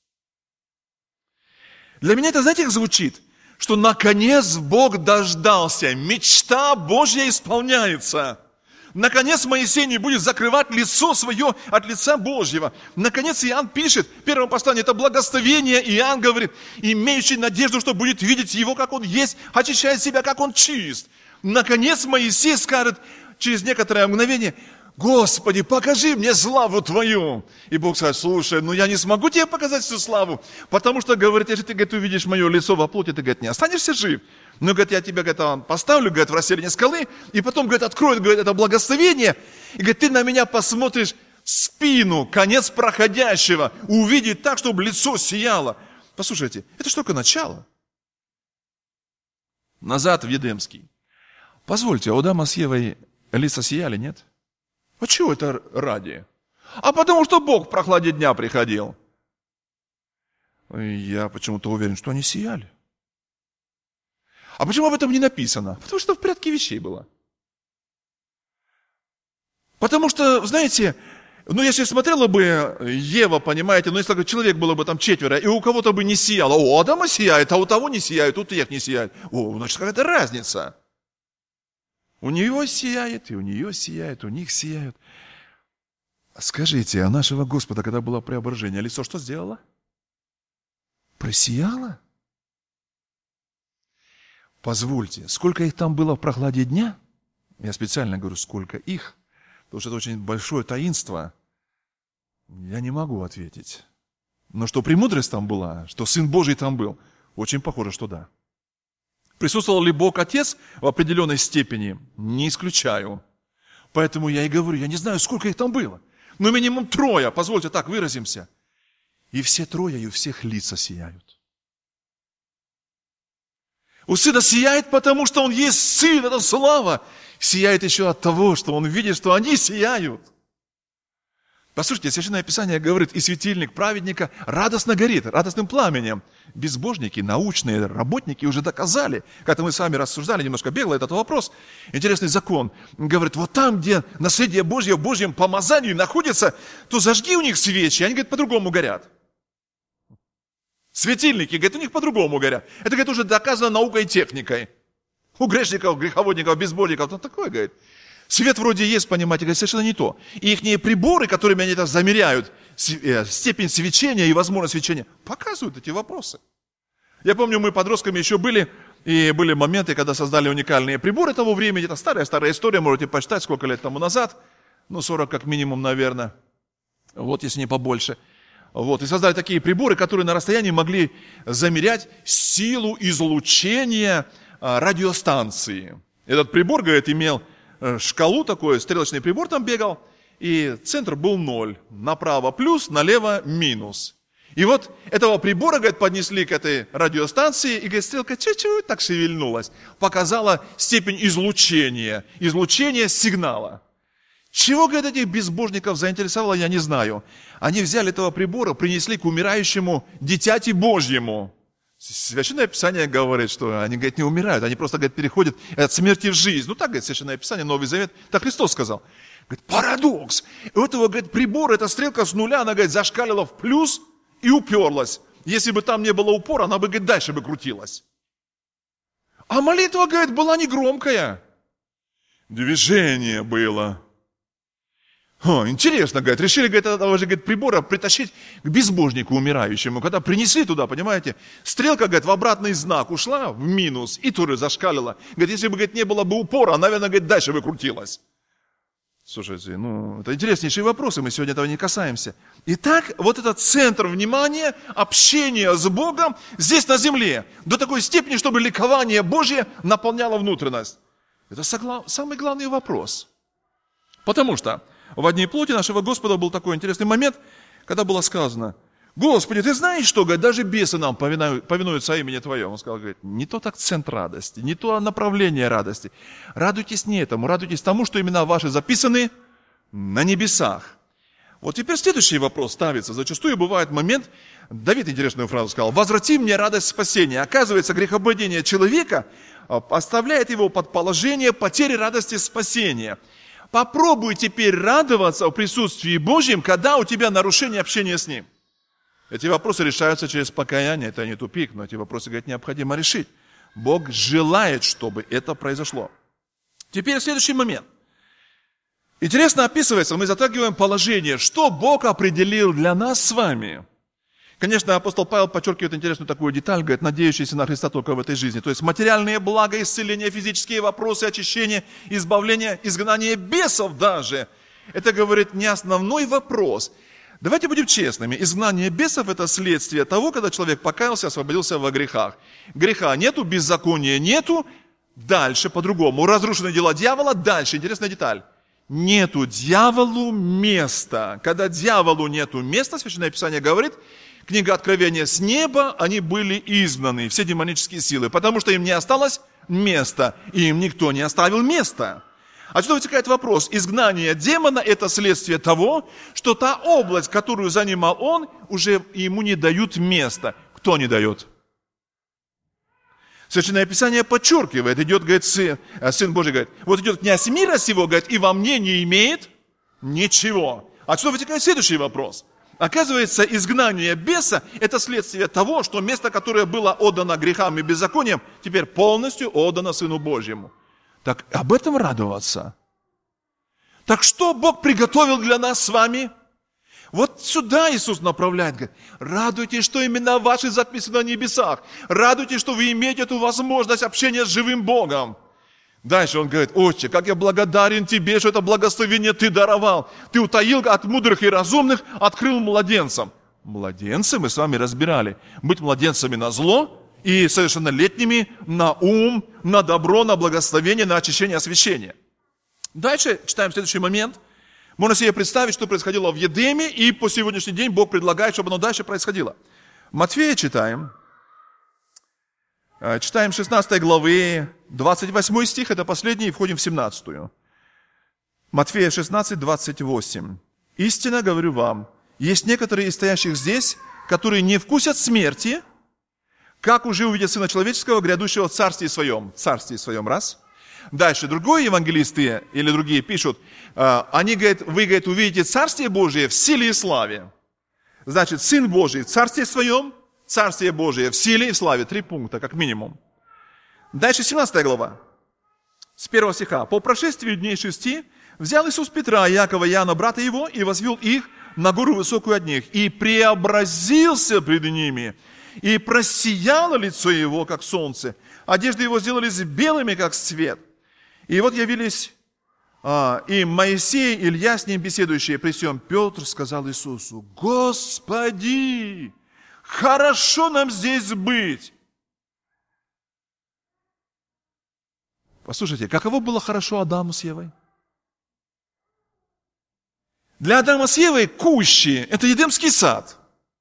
Для меня это, знаете, как звучит? Что наконец Бог дождался. Мечта Божья исполняется. Наконец Моисей не будет закрывать лицо свое от лица Божьего. Наконец Иоанн пишет, в первом послании, это благословение, Иоанн говорит, имеющий надежду, что будет видеть его, как он есть, очищает себя, как он чист. Наконец Моисей скажет через некоторое мгновение, Господи, покажи мне славу Твою. И Бог скажет, слушай, я не смогу тебе показать всю славу, потому что, говорит, если ты, говорит, увидишь мое лицо во плоти, ты, говорит, не останешься жив. Но, говорит, я тебя, говорит, поставлю, говорит, в расселине скалы, и потом, говорит, откроет, говорит, это благословение, и, говорит, ты на меня посмотришь спину, конец проходящего, увидеть так, чтобы лицо сияло. Послушайте, это же только начало. Назад в Едемский. Позвольте, а у Адама с Евой лица сияли, нет? А чего это ради? А потому что Бог в прохладе дня приходил. Я почему-то уверен, что они сияли. А почему об этом не написано? Потому что в порядке вещей было. Потому что, знаете, если смотрела бы Ева, понимаете, если человек было бы там 4, и у кого-то бы не сияло, у Адама сияет, а у того не сияет, у тех не сияет. Значит, какая-то разница. У него сияет, и у нее сияет, у них сияет. Скажите, а нашего Господа, когда было преображение, лицо что сделало? Просияло? Позвольте, сколько их там было в прохладе дня? Я специально говорю, сколько их, потому что это очень большое таинство. Я не могу ответить. Но что премудрость там была, что Сын Божий там был, очень похоже, что да. Присутствовал ли Бог Отец в определенной степени? Не исключаю. Поэтому я и говорю, я не знаю, сколько их там было. Но минимум 3, позвольте так выразимся. И все 3, и у всех лица сияют. У Сына сияет, потому что Он есть Сын, это слава. Сияет еще от того, что Он видит, что они сияют. Послушайте, Священное Писание говорит, и светильник праведника радостно горит, радостным пламенем. Безбожники, научные работники уже доказали, когда мы с вами рассуждали, немножко бегло этот вопрос, интересный закон, говорит, вот там, где наследие Божье в Божьем помазании находится, то зажги у них свечи, они, говорит, по-другому горят. Светильники, говорит, у них по-другому горят. Это, говорит, уже доказано наукой и техникой. У грешников, греховодников, безбожников, такое, говорит. Свет вроде есть, понимаете, говорит, совершенно не то. И их приборы, которыми они это замеряют, степень свечения и возможность свечения, показывают эти вопросы. Я помню, мы подростками еще были, и были моменты, когда создали уникальные приборы того времени. Это старая история, можете почитать, сколько лет тому назад. 40 как минимум, наверное. Если не побольше. И создали такие приборы, которые на расстоянии могли замерять силу излучения радиостанции. Этот прибор, говорит, имел шкалу такой, стрелочный прибор там бегал, и центр был 0. Направо плюс, налево минус. И этого прибора, говорит, поднесли к этой радиостанции, и, говорит, стрелка чуть-чуть так шевельнулась, показала степень излучения сигнала. Чего, говорит, этих безбожников заинтересовало, я не знаю. Они взяли этого прибора, принесли к умирающему дитяти Божьему. Священное Писание говорит, что они, говорит, не умирают, они просто, говорит, переходят от смерти в жизнь. Так, говорит, Священное Писание, Новый Завет, так Христос сказал. Говорит, парадокс. У этого, говорит, прибора, эта стрелка с нуля, она, говорит, зашкалила в плюс и уперлась. Если бы там не было упора, она бы, говорит, дальше бы крутилась. А молитва, говорит, была не громкая. Движение было. Интересно, говорит, решили, говорит, этого же, говорит, прибора притащить к безбожнику умирающему. Когда принесли туда, понимаете, стрелка, говорит, в обратный знак ушла, в минус, и тоже зашкалила. Говорит, если бы, говорит, не было бы упора, она, наверное, говорит, дальше бы крутилась. Слушайте, это интереснейшие вопросы, мы сегодня этого не касаемся. Итак, этот центр внимания, общение с Богом здесь на земле, до такой степени, чтобы ликование Божье наполняло внутренность. Это самый главный вопрос. Потому что в дни плоти нашего Господа был такой интересный момент, когда было сказано, Господи, ты знаешь, что, говорит, даже бесы нам повинуются имени Твоему. Он сказал, говорит, не тот акцент радости, не то направление радости. Радуйтесь не этому, радуйтесь тому, что имена ваши записаны на небесах. Теперь следующий вопрос ставится. Зачастую бывает момент, Давид интересную фразу сказал, возврати мне радость спасения. Оказывается, грехопадение человека поставляет его под положение потери радости спасения. Попробуй теперь радоваться в присутствии Божьем, когда у тебя нарушение общения с Ним. Эти вопросы решаются через покаяние, это не тупик, но эти вопросы, говорит, необходимо решить. Бог желает, чтобы это произошло. Теперь следующий момент. Интересно описывается, мы затрагиваем положение, что Бог определил для нас с вами. Конечно, апостол Павел подчеркивает интересную такую деталь, говорит, надеющийся на Христа только в этой жизни. То есть материальные блага, исцеление, физические вопросы, очищение, избавление, изгнание бесов даже. Это, говорит, не основной вопрос. Давайте будем честными. Изгнание бесов – это следствие того, когда человек покаялся, освободился во грехах. Греха нету, беззакония нету. Дальше по-другому. Разрушены дела дьявола. Дальше интересная деталь. Нету дьяволу места. Когда дьяволу нету места, Священное Писание говорит, книга Откровения, с неба они были изгнаны, все демонические силы, потому что им не осталось места, и им никто не оставил места. Отсюда вытекает вопрос, изгнание демона – это следствие того, что та область, которую занимал он, уже ему не дают места. Кто не дает? Священное Писание подчеркивает, идет, говорит, Сын Божий, говорит, вот идет князь мира сего, говорит, и во мне не имеет ничего. Отсюда вытекает следующий вопрос. Оказывается, изгнание беса – это следствие того, что место, которое было отдано грехам и беззакониям, теперь полностью отдано Сыну Божьему. Так об этом радоваться. Так что Бог приготовил для нас с вами? Вот сюда Иисус направляет, говорит, радуйтесь, что именно ваши записаны на небесах. Радуйтесь, что вы имеете эту возможность общения с живым Богом. Дальше он говорит, Отче, как я благодарен Тебе, что это благословение Ты даровал. Ты утаил от мудрых и разумных, открыл младенцам. Младенцы мы с вами разбирали. Быть младенцами на зло и совершеннолетними на ум, на добро, на благословение, на очищение, освящение. Дальше читаем следующий момент. Можно себе представить, что происходило в Едеме, и по сегодняшний день Бог предлагает, чтобы оно дальше происходило. Матфея читаем. Читаем 16 главы, 28 стих, это последний, и входим в 17. Матфея 16, 28. «Истинно говорю вам, есть некоторые из стоящих здесь, которые не вкусят смерти, как уже увидят Сына Человеческого, грядущего в Царстве Своем». Царстве Своем, раз. Дальше, другие евангелисты или другие пишут, они говорят, вы, говорят, увидите Царствие Божие в силе и славе. Значит, Сын Божий в Царстве Своем, Царствие Божие в силе и в славе. 3 пункта, как минимум. Дальше 17 глава, с 1 стиха. «По прошествии дней 6 взял Иисус Петра, Иакова, Иоанна, брата его, и возвел их на гору высокую от них, и преобразился пред ними, и просияло лицо его, как солнце, одежды его сделались белыми, как свет. И вот явились и Моисей, Илья с ним беседующие. При сем Петр сказал Иисусу, Господи, хорошо нам здесь быть». Послушайте, каково было хорошо Адаму с Евой? Для Адама с Евой кущи – это Едемский сад.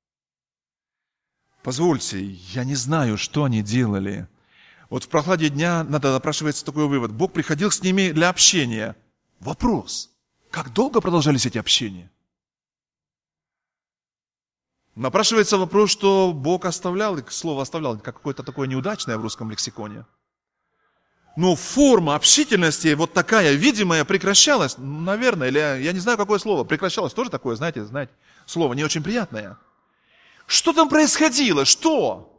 Позвольте, я не знаю, что они делали. Вот в прохладе дня надо напрашивается такой вывод. Бог приходил с ними для общения. Вопрос, как долго продолжались эти общения? Напрашивается вопрос, что Бог оставлял, слово оставлял, как какое-то такое неудачное в русском лексиконе. Но форма общительности вот такая видимая прекращалась, наверное, или я не знаю, какое слово, прекращалось тоже такое, знаете, слово не очень приятное. Что там происходило? Что?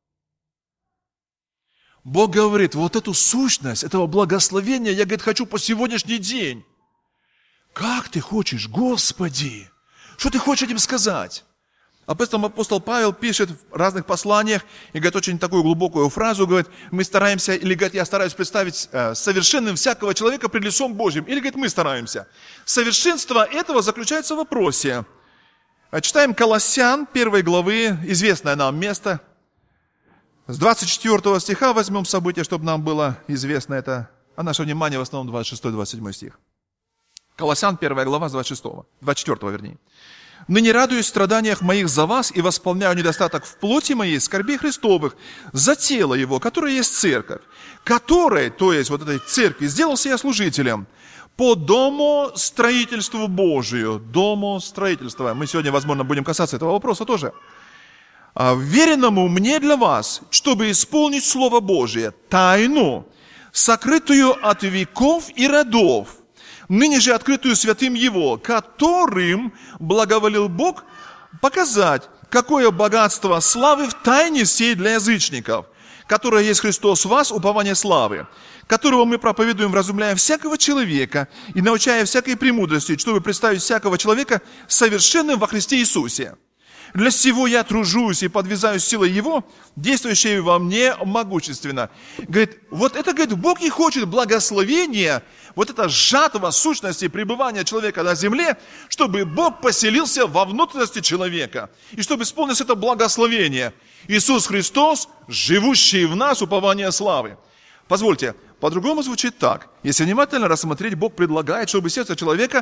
Бог говорит, вот эту сущность, этого благословения я, говорит, хочу по сегодняшний день. Как ты хочешь, Господи? Что ты хочешь этим сказать? Апостол Павел пишет в разных посланиях и говорит очень такую глубокую фразу, говорит, мы стараемся, или говорит, я стараюсь представить совершенным всякого человека пред лицом Божьим, или говорит, мы стараемся. Совершенство этого заключается в вопросе. Читаем Колоссян 1 главы, известное нам место. С 24 стиха возьмем событие, чтобы нам было известно это, а наше внимание в основном 26-27 стих. Колоссян 1 глава с 24 вернее. «Ныне радуюсь в страданиях моих за вас и восполняю недостаток в плоти моей скорбей Христовых за тело его, которое есть церковь, которой, то есть вот этой церкви, сделался я служителем по домостроительству Божию». Домостроительство. Мы сегодня, возможно, будем касаться этого вопроса тоже. «Веренному мне для вас, чтобы исполнить Слово Божие, тайну, сокрытую от веков и родов, ныне же открытую святым Его, которым благоволил Бог показать, какое богатство славы в тайне сей для язычников, которая есть Христос в вас, упование славы, которого мы проповедуем, вразумляя всякого человека и научая всякой премудрости, чтобы представить всякого человека совершенным во Христе Иисусе. Для сего я тружусь и подвязаюсь силой Его, действующей во мне могущественно. Говорит, вот это, говорит, Бог и хочет благословения, вот это жатва сущности пребывания человека на земле, чтобы Бог поселился во внутренности человека, и чтобы исполнилось это благословение. Иисус Христос, живущий в нас, упование славы. Позвольте, по-другому звучит так. Если внимательно рассмотреть, Бог предлагает, чтобы сердце человека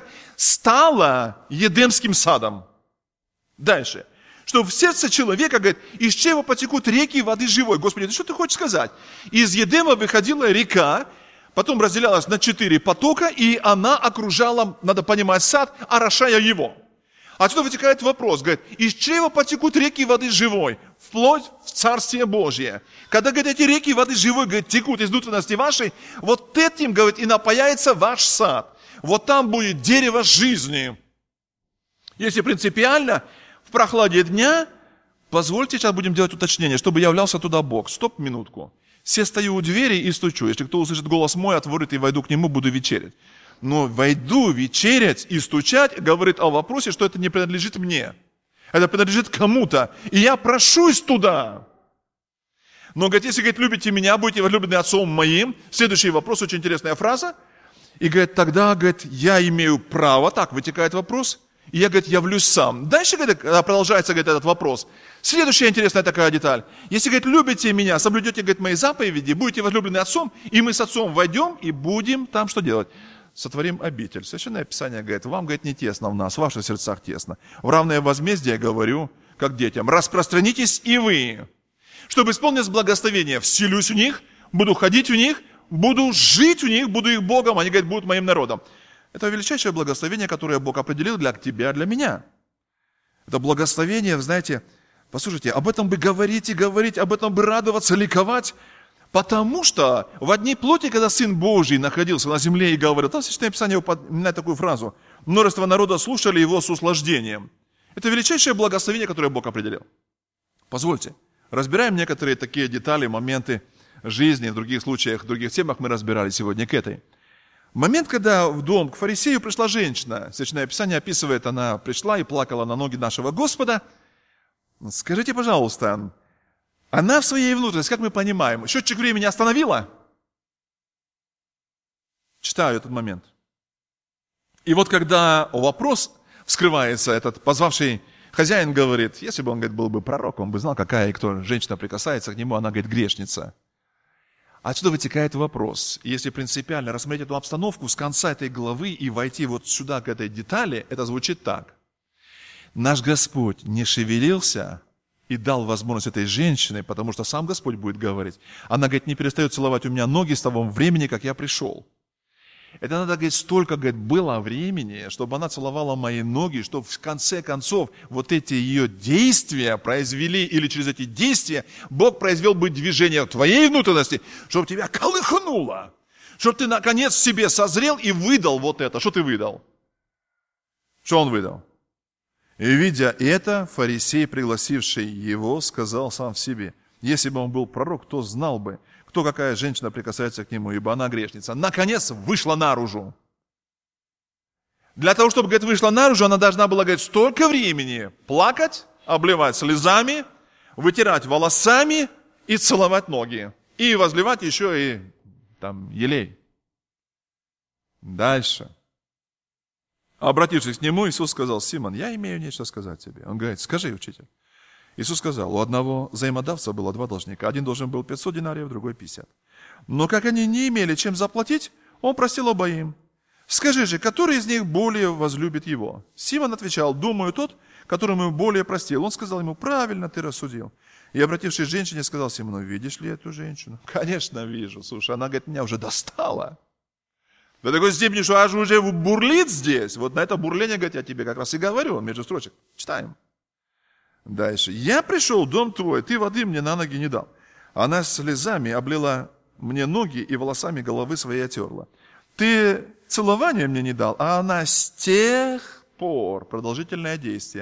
стало Едемским садом. Дальше. Чтобы в сердце человека, говорит, из чрева потекут реки воды живой. Господи, что ты хочешь сказать? Из Едема выходила река, потом разделялась на 4 потока, и она окружала, надо понимать, сад, орошая его. Отсюда вытекает вопрос, говорит, из чрева потекут реки воды живой, вплоть в Царствие Божье. Когда, говорит, эти реки воды живой, говорит, текут из внутренности вашей, вот этим, говорит, и напаяется ваш сад. Вот там будет дерево жизни. Если принципиально, в прохладе дня, позвольте, сейчас будем делать уточнение, чтобы являлся туда Бог. Стоп, минутку. Все стою у двери и стучу. Если кто услышит голос мой, отворит и войду к нему, буду вечерять. Но войду вечерять и стучать говорит о вопросе, что это не принадлежит мне. Это принадлежит кому-то. И я прошусь туда. Но, говорит, если, говорит, любите меня, будете возлюблены Отцом моим. Следующий вопрос, очень интересная фраза. И, говорит, тогда, говорит, я имею право, так вытекает вопрос, и я, говорит, явлюсь сам. Дальше, говорит, продолжается, говорит, этот вопрос. Следующая интересная такая деталь. Если, говорит, любите меня, соблюдете, говорит, мои заповеди, будете возлюблены Отцом, и мы с Отцом войдем и будем там что делать? Сотворим обитель. Священное Писание говорит, вам, говорит, не тесно в нас, в ваших сердцах тесно. В равное возмездие говорю, как детям, распространитесь и вы, чтобы исполнилось благословение. Вселюсь в них, буду ходить в них, буду жить в них, буду их Богом, они, говорит, будут моим народом. Это величайшее благословение, которое Бог определил для тебя, для меня. Это благословение, знаете, послушайте, об этом бы говорить и говорить, об этом бы радоваться, ликовать. Потому что в одни плоти, когда Сын Божий находился на земле и говорил, там Священное Писание упоминает такую фразу, множество народа слушали его с услаждением. Это величайшее благословение, которое Бог определил. Позвольте, разбираем некоторые такие детали, моменты жизни, в других случаях, в других темах мы разбирали сегодня к этой. Момент, когда в дом к фарисею пришла женщина, Священное Писание описывает, она пришла и плакала на ноги нашего Господа. Скажите, пожалуйста, она в своей внутренности, как мы понимаем, счетчик времени остановила? Читаю этот момент. И вот когда вопрос вскрывается, этот позвавший хозяин говорит, если бы он, говорит, был бы пророк, он бы знал, какая и кто женщина прикасается к нему, она, говорит, грешница. Отсюда вытекает вопрос. Если принципиально рассмотреть эту обстановку с конца этой главы и войти вот сюда, к этой детали, это звучит так. Наш Господь не шевелился и дал возможность этой женщине, потому что сам Господь будет говорить. Она, говорит, не перестает целовать у меня ноги с того времени, как я пришел. Это надо, говорит, столько, говорит, было времени, чтобы она целовала мои ноги, чтобы в конце концов вот эти ее действия произвели, или через эти действия Бог произвел бы движение в твоей внутренности, чтобы тебя колыхнуло, чтобы ты наконец в себе созрел и выдал вот это. Что ты выдал? Что он выдал? И видя это, фарисей, пригласивший его, сказал сам в себе, если бы он был пророк, кто знал бы, кто какая женщина прикасается к нему, ибо она грешница. Наконец вышла наружу. Для того, чтобы, говорит, вышла наружу, она должна была, говорит, столько времени плакать, обливать слезами, вытирать волосами и целовать ноги. И возливать еще и там елей. Дальше. Обратившись к нему, Иисус сказал, Симон, я имею нечто сказать тебе. Он говорит, скажи, учитель. Иисус сказал, у одного взаимодавца было 2 должника. Один должен был 500 динариев, другой 50. Но как они не имели чем заплатить, он простил обоим. Скажи же, который из них более возлюбит его? Симон отвечал, думаю, тот, которому более простил. Он сказал ему, правильно ты рассудил. И, обратившись к женщине, сказал Симону, видишь ли эту женщину? Конечно, вижу. Слушай, она, говорит, меня уже достала. До такой степени, что аж уже бурлит здесь. Вот на это бурление, говорит, я тебе как раз и говорю, между строчек. Читаем. Дальше. Я пришел в дом твой, ты воды мне на ноги не дал. Она слезами облила мне ноги и волосами головы своей отерла. Ты целования мне не дал, а она с тех пор, продолжительное действие,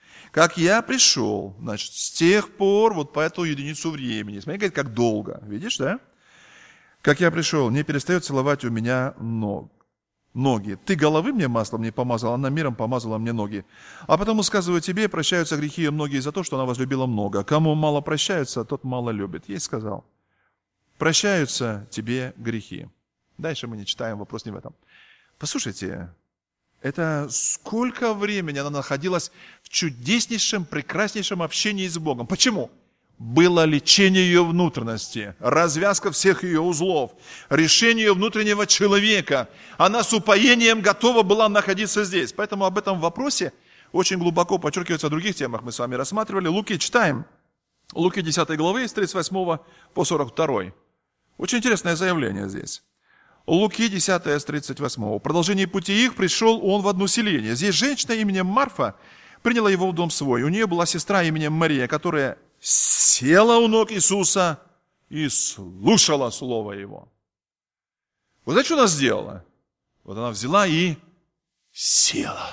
Как я пришел, значит, с тех пор вот по эту единицу времени. Смотри, говорит, как долго. Видишь, да? Как я пришел, не перестает целовать у меня ноги. Ты головы мне маслом не помазал, она миром помазала мне ноги. А потому сказываю тебе, прощаются грехи ее многие за то, что она возлюбила много. Кому мало прощаются, тот мало любит. Есть сказал. Прощаются тебе грехи. Дальше мы не читаем, вопрос не в этом. Послушайте, это сколько времени она находилась в чудеснейшем, прекраснейшем общении с Богом. Почему? Было лечение ее внутренности, развязка всех ее узлов, решение ее внутреннего человека. Она с упоением готова была находиться здесь. Поэтому об этом вопросе очень глубоко подчеркивается в других темах. Мы с вами рассматривали. Луки читаем. Луки 10 главы с 38 по 42. Очень интересное заявление здесь. Луки 10 с 38. В продолжении пути их пришел он в одно селение. Здесь женщина именем Марфа приняла его в дом свой. У нее была сестра именем Мария, которая села у ног Иисуса и слушала слово Его. Вот знаете, что она сделала? Вот она взяла и села.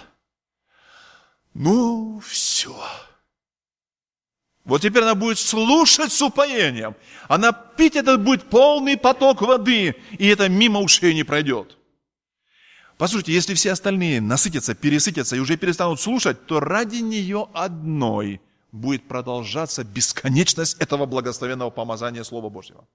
Ну, все. Вот теперь она будет слушать с упоением. Она пить этот будет полный поток воды, и это мимо ушей не пройдет. Послушайте, если все остальные насытятся, пересытятся и уже перестанут слушать, то ради нее одной будет продолжаться бесконечность этого благословенного помазания Слова Божьего.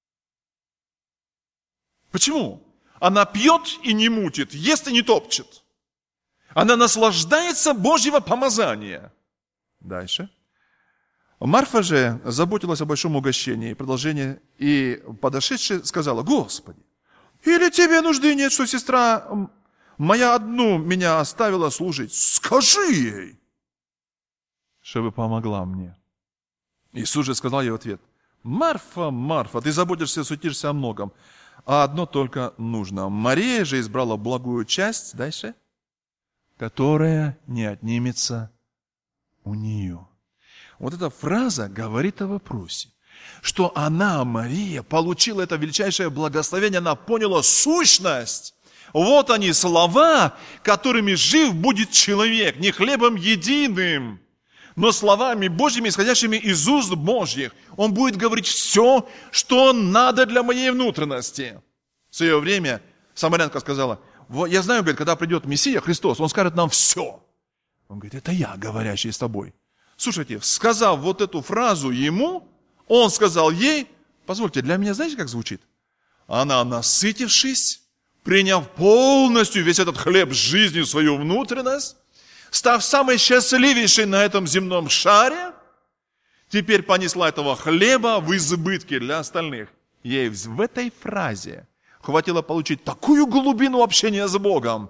Почему? Она пьет и не мутит, ест и не топчет. Она наслаждается Божьего помазания. Дальше. Марфа же заботилась о большом угощении, продолжение, и подошедшая сказала: Господи, или тебе нужды нет, что сестра моя одну меня оставила служить? Скажи ей, чтобы помогла мне. Иисус же сказал ей в ответ: Марфа, Марфа, ты заботишься, суетишься о многом, а одно только нужно. Мария же избрала благую часть, дальше, которая не отнимется у нее. Вот эта фраза говорит о вопросе, что она, Мария, получила это величайшее благословение, она поняла сущность. Вот они слова, которыми жив будет человек, не хлебом единым, но словами Божьими, исходящими из уст Божьих. Он будет говорить все, что надо для моей внутренности. В свое время самарянка сказала: я знаю, говорит, когда придет Мессия, Христос, Он скажет нам все. Он говорит: это я, говорящий с тобой. Слушайте, сказав вот эту фразу ему, он сказал ей, позвольте, для меня знаете, как звучит? Она, насытившись, приняв полностью весь этот хлеб жизни в свою внутренность, став самой счастливейшей на этом земном шаре, теперь понесла этого хлеба в избытке для остальных. Ей в этой фразе хватило получить такую глубину общения с Богом.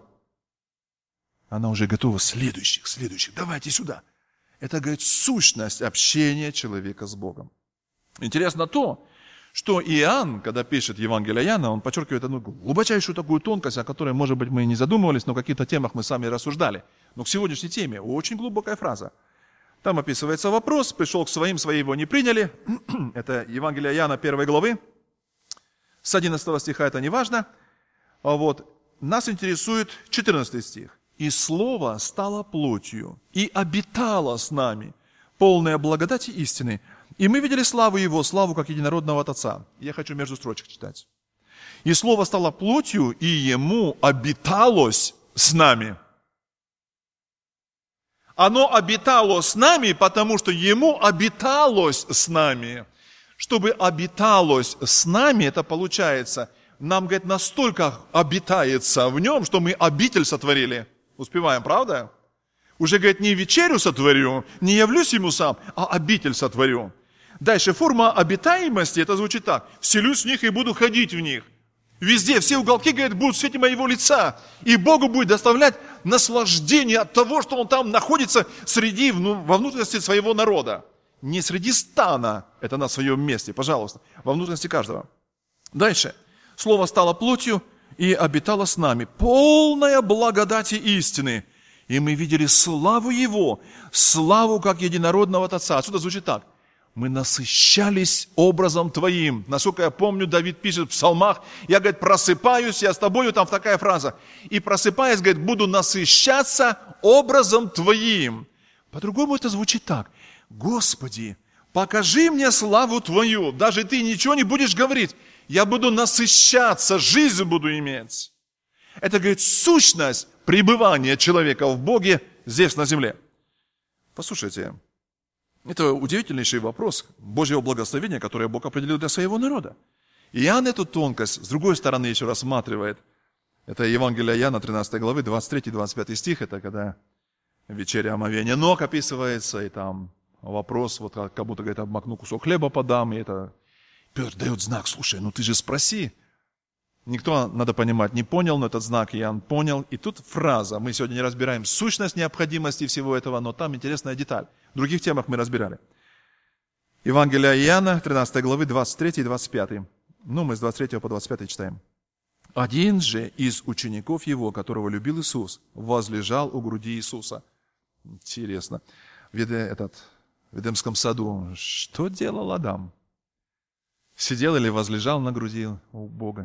Она уже готова следующих. Давайте сюда. Это, говорит, сущность общения человека с Богом. Интересно то, что Иоанн, когда пишет Евангелие Иоанна, он подчеркивает одну глубочайшую такую тонкость, о которой, может быть, мы и не задумывались, но в каких-то темах мы сами рассуждали. Но к сегодняшней теме очень глубокая фраза. Там описывается вопрос: пришел к своим, свои его не приняли. Это Евангелие Иоанна 1 главы. С 11 стиха это не важно. Нас интересует 14 стих. «И Слово стало плотью, и обитало с нами, полное благодати истины. И мы видели славу Его, славу как единородного от Отца». Я хочу между строчек читать. «И Слово стало плотью, и Ему обиталось с нами». Оно обитало с нами, потому что Ему обиталось с нами. Чтобы обиталось с нами, это получается, нам, говорит, настолько обитается в Нем, что мы обитель сотворили. Успеваем, правда? Уже, говорит, не вечерю сотворю, не явлюсь Ему сам, а обитель сотворю. Дальше, форма обитаемости, это звучит так: вселюсь в них и буду ходить в них. Везде, все уголки, говорит, будут в свете моего лица. И Богу будет доставлять наслаждение от того, что Он там находится во внутренности своего народа. Не среди стана, это на своем месте, пожалуйста, во внутренности каждого. Дальше. Слово стало плотью и обитало с нами, полная благодати истины. И мы видели славу Его, славу как единородного от Отца. Отсюда звучит так: мы насыщались образом Твоим. Насколько я помню, Давид пишет в псалмах: я, говорит, просыпаюсь, я с тобою, там такая фраза. И просыпаясь, говорит, буду насыщаться образом Твоим. По-другому это звучит так. Господи, покажи мне славу Твою. Даже Ты ничего не будешь говорить. Я буду насыщаться, жизнь буду иметь. Это, говорит, сущность пребывания человека в Боге здесь на земле. Послушайте, это удивительнейший вопрос Божьего благословения, которое Бог определил для своего народа. Иоанн эту тонкость с другой стороны еще рассматривает. Это Евангелие Иоанна, 13 главы, 23-25 стих. Это когда вечеря омовения ног описывается, и там вопрос, вот как будто, говорит, обмакну кусок хлеба подам, и это Петр дает знак, слушай, ну ты же спроси. Никто, надо понимать, не понял, но этот знак Иоанн понял. И тут фраза, мы сегодня не разбираем сущность необходимости всего этого, но там интересная деталь. В других темах мы разбирали. Евангелие Иоанна, 13 главы, 23 и 25. Мы с 23 по 25 читаем. Один же из учеников его, которого любил Иисус, возлежал у груди Иисуса. Интересно. В Эдемском саду что делал Адам? Сидел или возлежал на груди у Бога?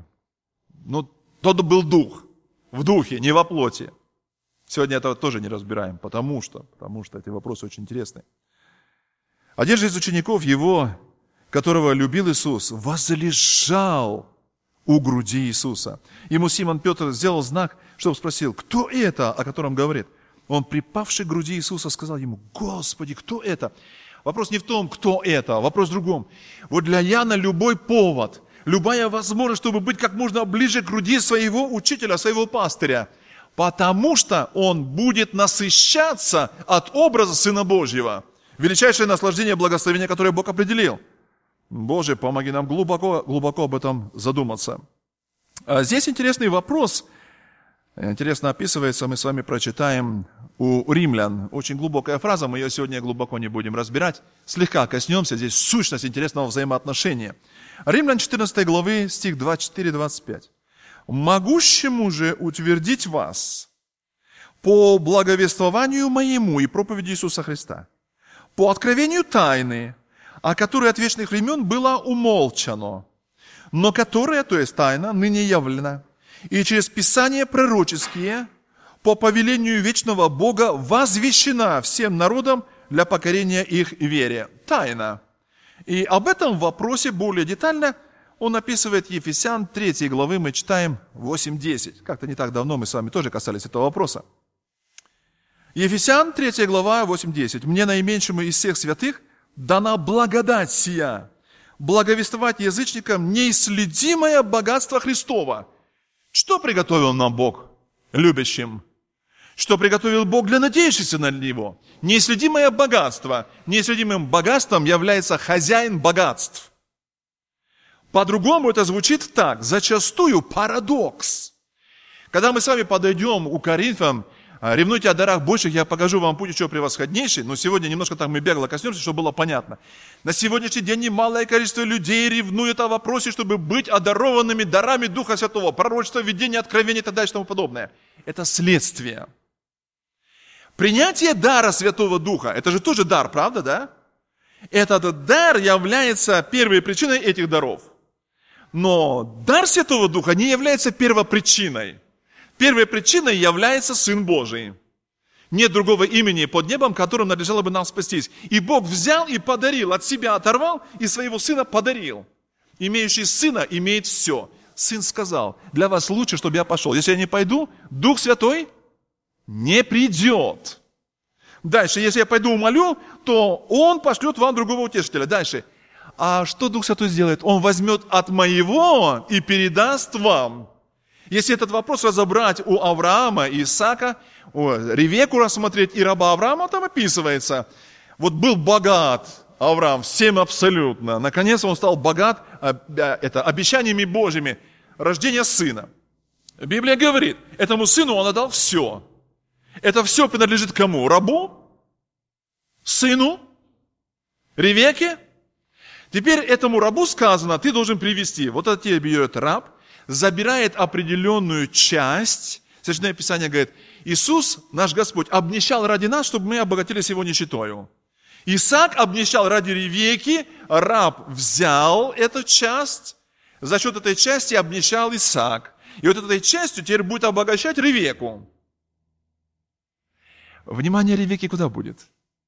Тот был дух, в духе, не во плоти. Сегодня этого тоже не разбираем, потому что эти вопросы очень интересны. Один же из учеников его, которого любил Иисус, возлежал у груди Иисуса. Ему Симон Петр сделал знак, чтобы спросил, кто это, о котором говорит. Он, припавший к груди Иисуса, сказал ему, Господи, кто это? Вопрос не в том, кто это, вопрос в другом. Вот для Иоанна любой повод, любая возможность, чтобы быть как можно ближе к груди своего учителя, своего пастыря, потому что он будет насыщаться от образа Сына Божьего. Величайшее наслаждение благословения, которое Бог определил. Боже, помоги нам глубоко об этом задуматься. Здесь интересный вопрос. Интересно описывается, мы с вами прочитаем у римлян. Очень глубокая фраза, мы ее сегодня глубоко не будем разбирать. Слегка коснемся, здесь сущность интересного взаимоотношения. Римлян 14 главы, стих 24-25. «Могущему же утвердить вас по благовествованию моему и проповеди Иисуса Христа, по откровению тайны, о которой от вечных времен было умолчано, но которая, то есть тайна, ныне явлена, и через Писания пророческие, по повелению вечного Бога, возвещена всем народам для покорения их вере». Тайна. И об этом вопросе более детально он описывает Ефесян 3 главы, мы читаем 8-10. Как-то не так давно мы с вами тоже касались этого вопроса. Ефесян 3 глава 8-10. «Мне, наименьшему из всех святых, дана благодать сия, благовествовать язычникам неисследимое богатство Христова». Что приготовил нам Бог, любящим? Что приготовил Бог для надеющихся на Него? Неисследимое богатство. Неисследимым богатством является хозяин богатств. По-другому это звучит так, зачастую парадокс. Когда мы с вами подойдем у Коринфян, ревнуйте о дарах больших, я покажу вам путь еще превосходнейший, но сегодня немножко так мы бегло коснемся, чтобы было понятно. На сегодняшний день немалое количество людей ревнует о вопросе, чтобы быть одарованными дарами Духа Святого, пророчества, видения, откровения и так далее и тому подобное. Это следствие. Принятие дара Святого Духа, это же тоже дар, правда, да? Этот дар является первой причиной этих даров. Но дар Святого Духа не является первопричиной. Первой причиной является Сын Божий. Нет другого имени под небом, которым надлежало бы нам спастись. И Бог взял и подарил, от себя оторвал и своего Сына подарил. Имеющий Сына имеет все. Сын сказал, для вас лучше, чтобы я пошел. Если я не пойду, Дух Святой не придет. Дальше, если я пойду умолю, то Он пошлет вам другого утешителя. Дальше. А что Дух Святой сделает? Он возьмет от моего и передаст вам. Если этот вопрос разобрать у Авраама и Исаака, Ревеку рассмотреть и раба Авраама, там описывается. Вот был богат Авраам всем абсолютно. Наконец он стал богат обещаниями Божьими. Рождение сына. Библия говорит, этому сыну он отдал все. Это все принадлежит кому? Рабу? Сыну? Ревеке? Теперь этому рабу сказано, ты должен привести. Вот это тебе берет раб, забирает определенную часть. Священное Писание говорит, Иисус, наш Господь, обнищал ради нас, чтобы мы обогатились Его нищетою. Исаак обнищал ради Ревеки, раб взял эту часть, за счет этой части обнищал Исаак. И вот этой частью теперь будет обогащать Ревеку. Внимание Ревеки куда будет?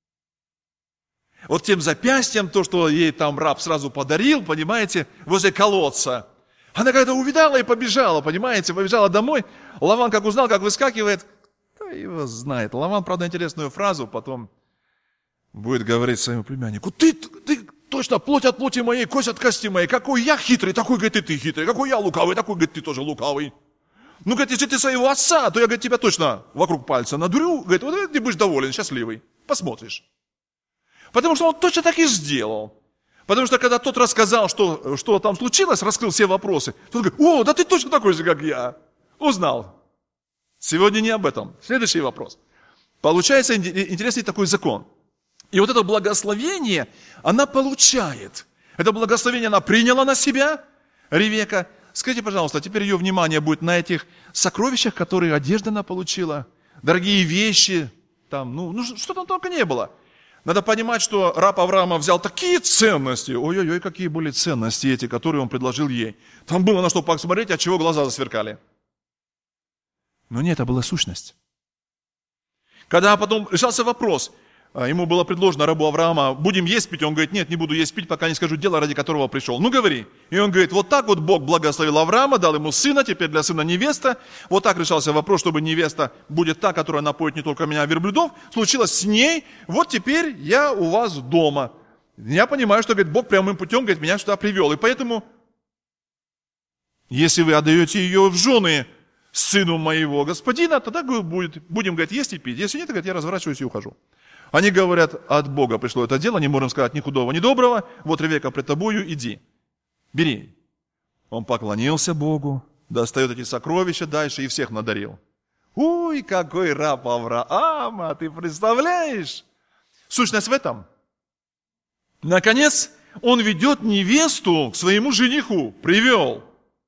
вот тем запястьем, то, что ей там раб сразу подарил, понимаете, возле колодца. Она когда увидала и побежала, понимаете, побежала домой. Лаван как узнал, как выскакивает, да его знает. Лаван, правда, интересную фразу потом будет говорить своему племяннику. Ты точно плоть от плоти моей, кость от кости моей. Какой я хитрый, такой, говорит, и ты хитрый. Какой я лукавый, такой, говорит, ты тоже лукавый. Ну, говорит, если ты своего отца, то я, говорит, тебя точно вокруг пальца надурю. Говорит, вот ты будешь доволен, счастливый. Посмотришь. Потому что он точно так и сделал. Потому что когда тот рассказал, что там случилось, раскрыл все вопросы, тот говорит, о, да ты точно такой же, как я. Узнал. Сегодня не об этом. Следующий вопрос. Получается интересный такой закон. И вот это благословение она получает. Это благословение она приняла на себя, Ревека. Скажите, пожалуйста, теперь ее внимание будет на этих сокровищах, которые одежда она получила, дорогие вещи, там, что там только не было. Надо понимать, что раб Авраама взял такие ценности, ой-ой-ой, какие были ценности эти, которые он предложил ей. Там было на что посмотреть, от чего глаза засверкали. Но нет, это была сущность. Когда потом решался вопрос, ему было предложено рабу Авраама, будем есть, пить, он говорит, нет, не буду есть, пить, пока не скажу дело, ради которого пришел. Ну, говори. И он говорит, вот так вот Бог благословил Авраама, дал ему сына, теперь для сына невеста. Вот так решался вопрос, чтобы невеста будет та, которая напоит не только меня, а верблюдов. Случилось с ней, вот теперь я у вас дома. Я понимаю, что, говорит, Бог прямым путем, говорит, меня сюда привел. И поэтому, если вы отдаете ее в жены сыну моего господина, тогда будем, говорит, есть и пить. Если нет, говорит, я разворачиваюсь и ухожу. Они говорят, от Бога пришло это дело, не можем сказать ни худого, ни доброго. Вот Ревека пред тобою, иди, бери. Он поклонился Богу, достает эти сокровища дальше и всех надарил. Ой, какой раб Авраама, ты представляешь? Сущность в этом. Наконец, он ведет невесту к своему жениху, привел.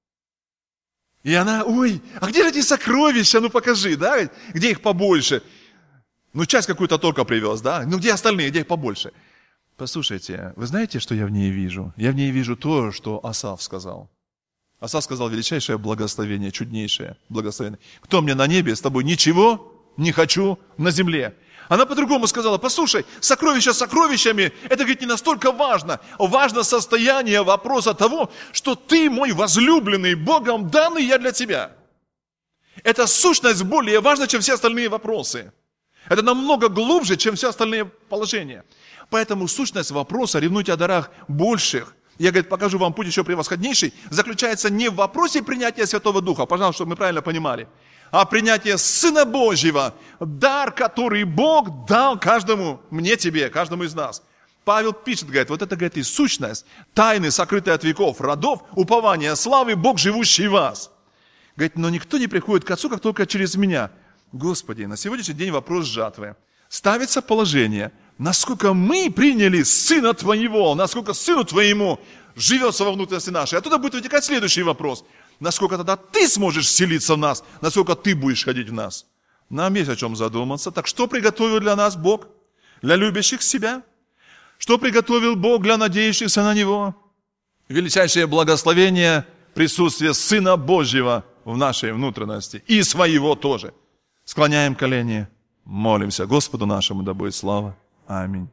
И она, ой, а где же эти сокровища, ну покажи, да, где их побольше? Ну, часть какую-то только привез, да? Ну, где остальные, где их побольше? Послушайте, вы знаете, что я в ней вижу? Я в ней вижу то, что Асав сказал. Асав сказал величайшее благословение, чуднейшее благословение. Кто мне на небе, с тобой ничего не хочу на земле. Она по-другому сказала, послушай, сокровища сокровищами, это, говорит, не настолько важно. Важно состояние вопроса того, что ты мой возлюбленный, Богом данный я для тебя. Эта сущность более важна, чем все остальные вопросы. Это намного глубже, чем все остальные положения. Поэтому сущность вопроса «ревнуйте о дарах больших», я, говорит, покажу вам путь еще превосходнейший, заключается не в вопросе принятия Святого Духа, пожалуйста, чтобы мы правильно понимали, а принятие Сына Божьего, дар, который Бог дал каждому, мне, тебе, каждому из нас. Павел пишет, говорит, вот это, говорит, и сущность, тайны, сокрытые от веков, родов, упования, славы, Бог, живущий в вас. Говорит, но никто не приходит к Отцу, как только через меня. Господи, на сегодняшний день вопрос жатвы. Ставится положение, насколько мы приняли Сына Твоего, насколько Сыну Твоему живется во внутренности нашей. Оттуда будет вытекать следующий вопрос. Насколько тогда Ты сможешь вселиться в нас, насколько Ты будешь ходить в нас. Нам есть о чем задуматься. Так что приготовил для нас Бог? Для любящих себя? Что приготовил Бог для надеющихся на Него? Величайшее благословение присутствия Сына Божьего в нашей внутренности. И своего тоже. Склоняем колени, молимся Господу нашему, да будет слава. Аминь.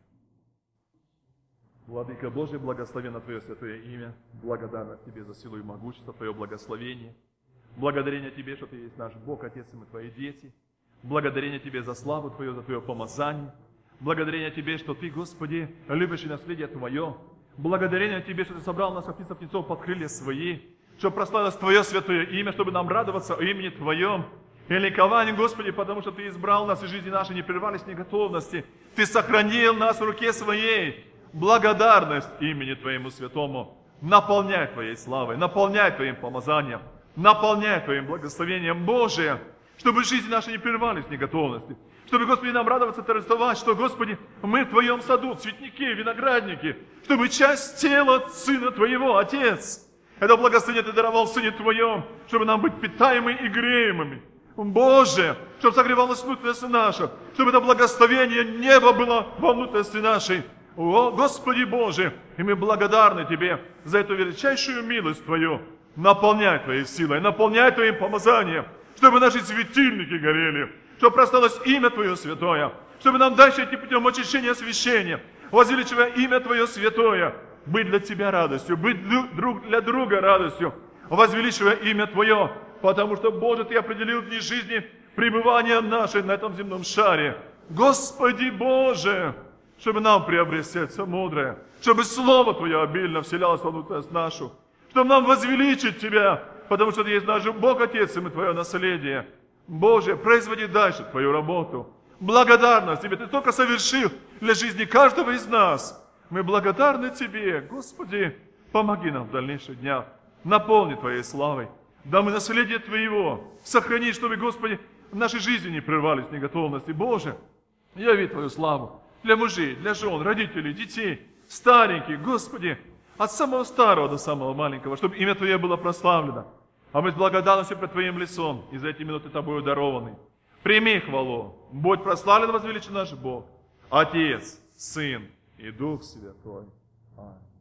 Владыка Божий, благословенно Твое святое имя. Благодарность Тебе за силу и могущество, Твое благословение. Благодарение Тебе, что Ты есть наш Бог, Отец, и мы Твои дети. Благодарение Тебе за славу Твою, за Твое помазание. Благодарение Тебе, что Ты, Господи, любишь и наследие Твое. Благодарение Тебе, что Ты собрал нас, как птиц птенцов, под крылья Свои. Чтобы прославилось Твое святое имя, чтобы нам радоваться о имени Твоем. И ликование, Господи, потому что Ты избрал нас, и жизни наши не прервались в неготовности. Ты сохранил нас в руке Своей. Благодарность имени Твоему святому. Наполняй Твоей славой, наполняй Твоим помазанием, наполняй Твоим благословением Божие, чтобы жизни наши не прервались в неготовности. Чтобы, Господи, нам радоваться, торжествовать, что, Господи, мы в Твоем саду, цветники, виноградники, чтобы часть тела Сына Твоего, Отец. Это благословение Ты даровал в Сыне Твоем, чтобы нам быть питаемыми и греемыми. Боже, чтобы согревалась внутренность наша, чтобы это благословение неба было во внутренности нашей. О, Господи Боже, и мы благодарны Тебе за эту величайшую милость Твою. Наполняй Твоей силой, наполняй Твоим помазанием, чтобы наши светильники горели, чтобы просталось имя Твое святое, чтобы нам дальше идти путем очищения освящения, возвеличивая имя Твое святое, быть для Тебя радостью, быть друг для друга радостью, возвеличивая имя Твое, потому что, Боже, Ты определил дни жизни пребывания нашей на этом земном шаре. Господи Боже, чтобы нам приобрести сердце мудрое, чтобы Слово Твое обильно вселялось во внутренность нашу, чтобы нам возвеличить Тебя, потому что Ты есть наш Бог, Отец, и мы Твое наследие. Боже, производи дальше Твою работу. Благодарность Тебе, Ты только совершил для жизни каждого из нас. Мы благодарны Тебе, Господи, помоги нам в дальнейших днях, наполни Твоей славой. Да мы наследие Твоего сохрани, чтобы, Господи, в нашей жизни не прервались неготовности. Боже, яви Твою славу для мужей, для жен, родителей, детей, стареньких, Господи, от самого старого до самого маленького, чтобы имя Твое было прославлено. А мы с благодарностью пред Твоим лицом и за эти минуты Тобою дарованный. Прими хвалу, будь прославлен, возвеличен наш Бог, Отец, Сын и Дух Святой. Аминь.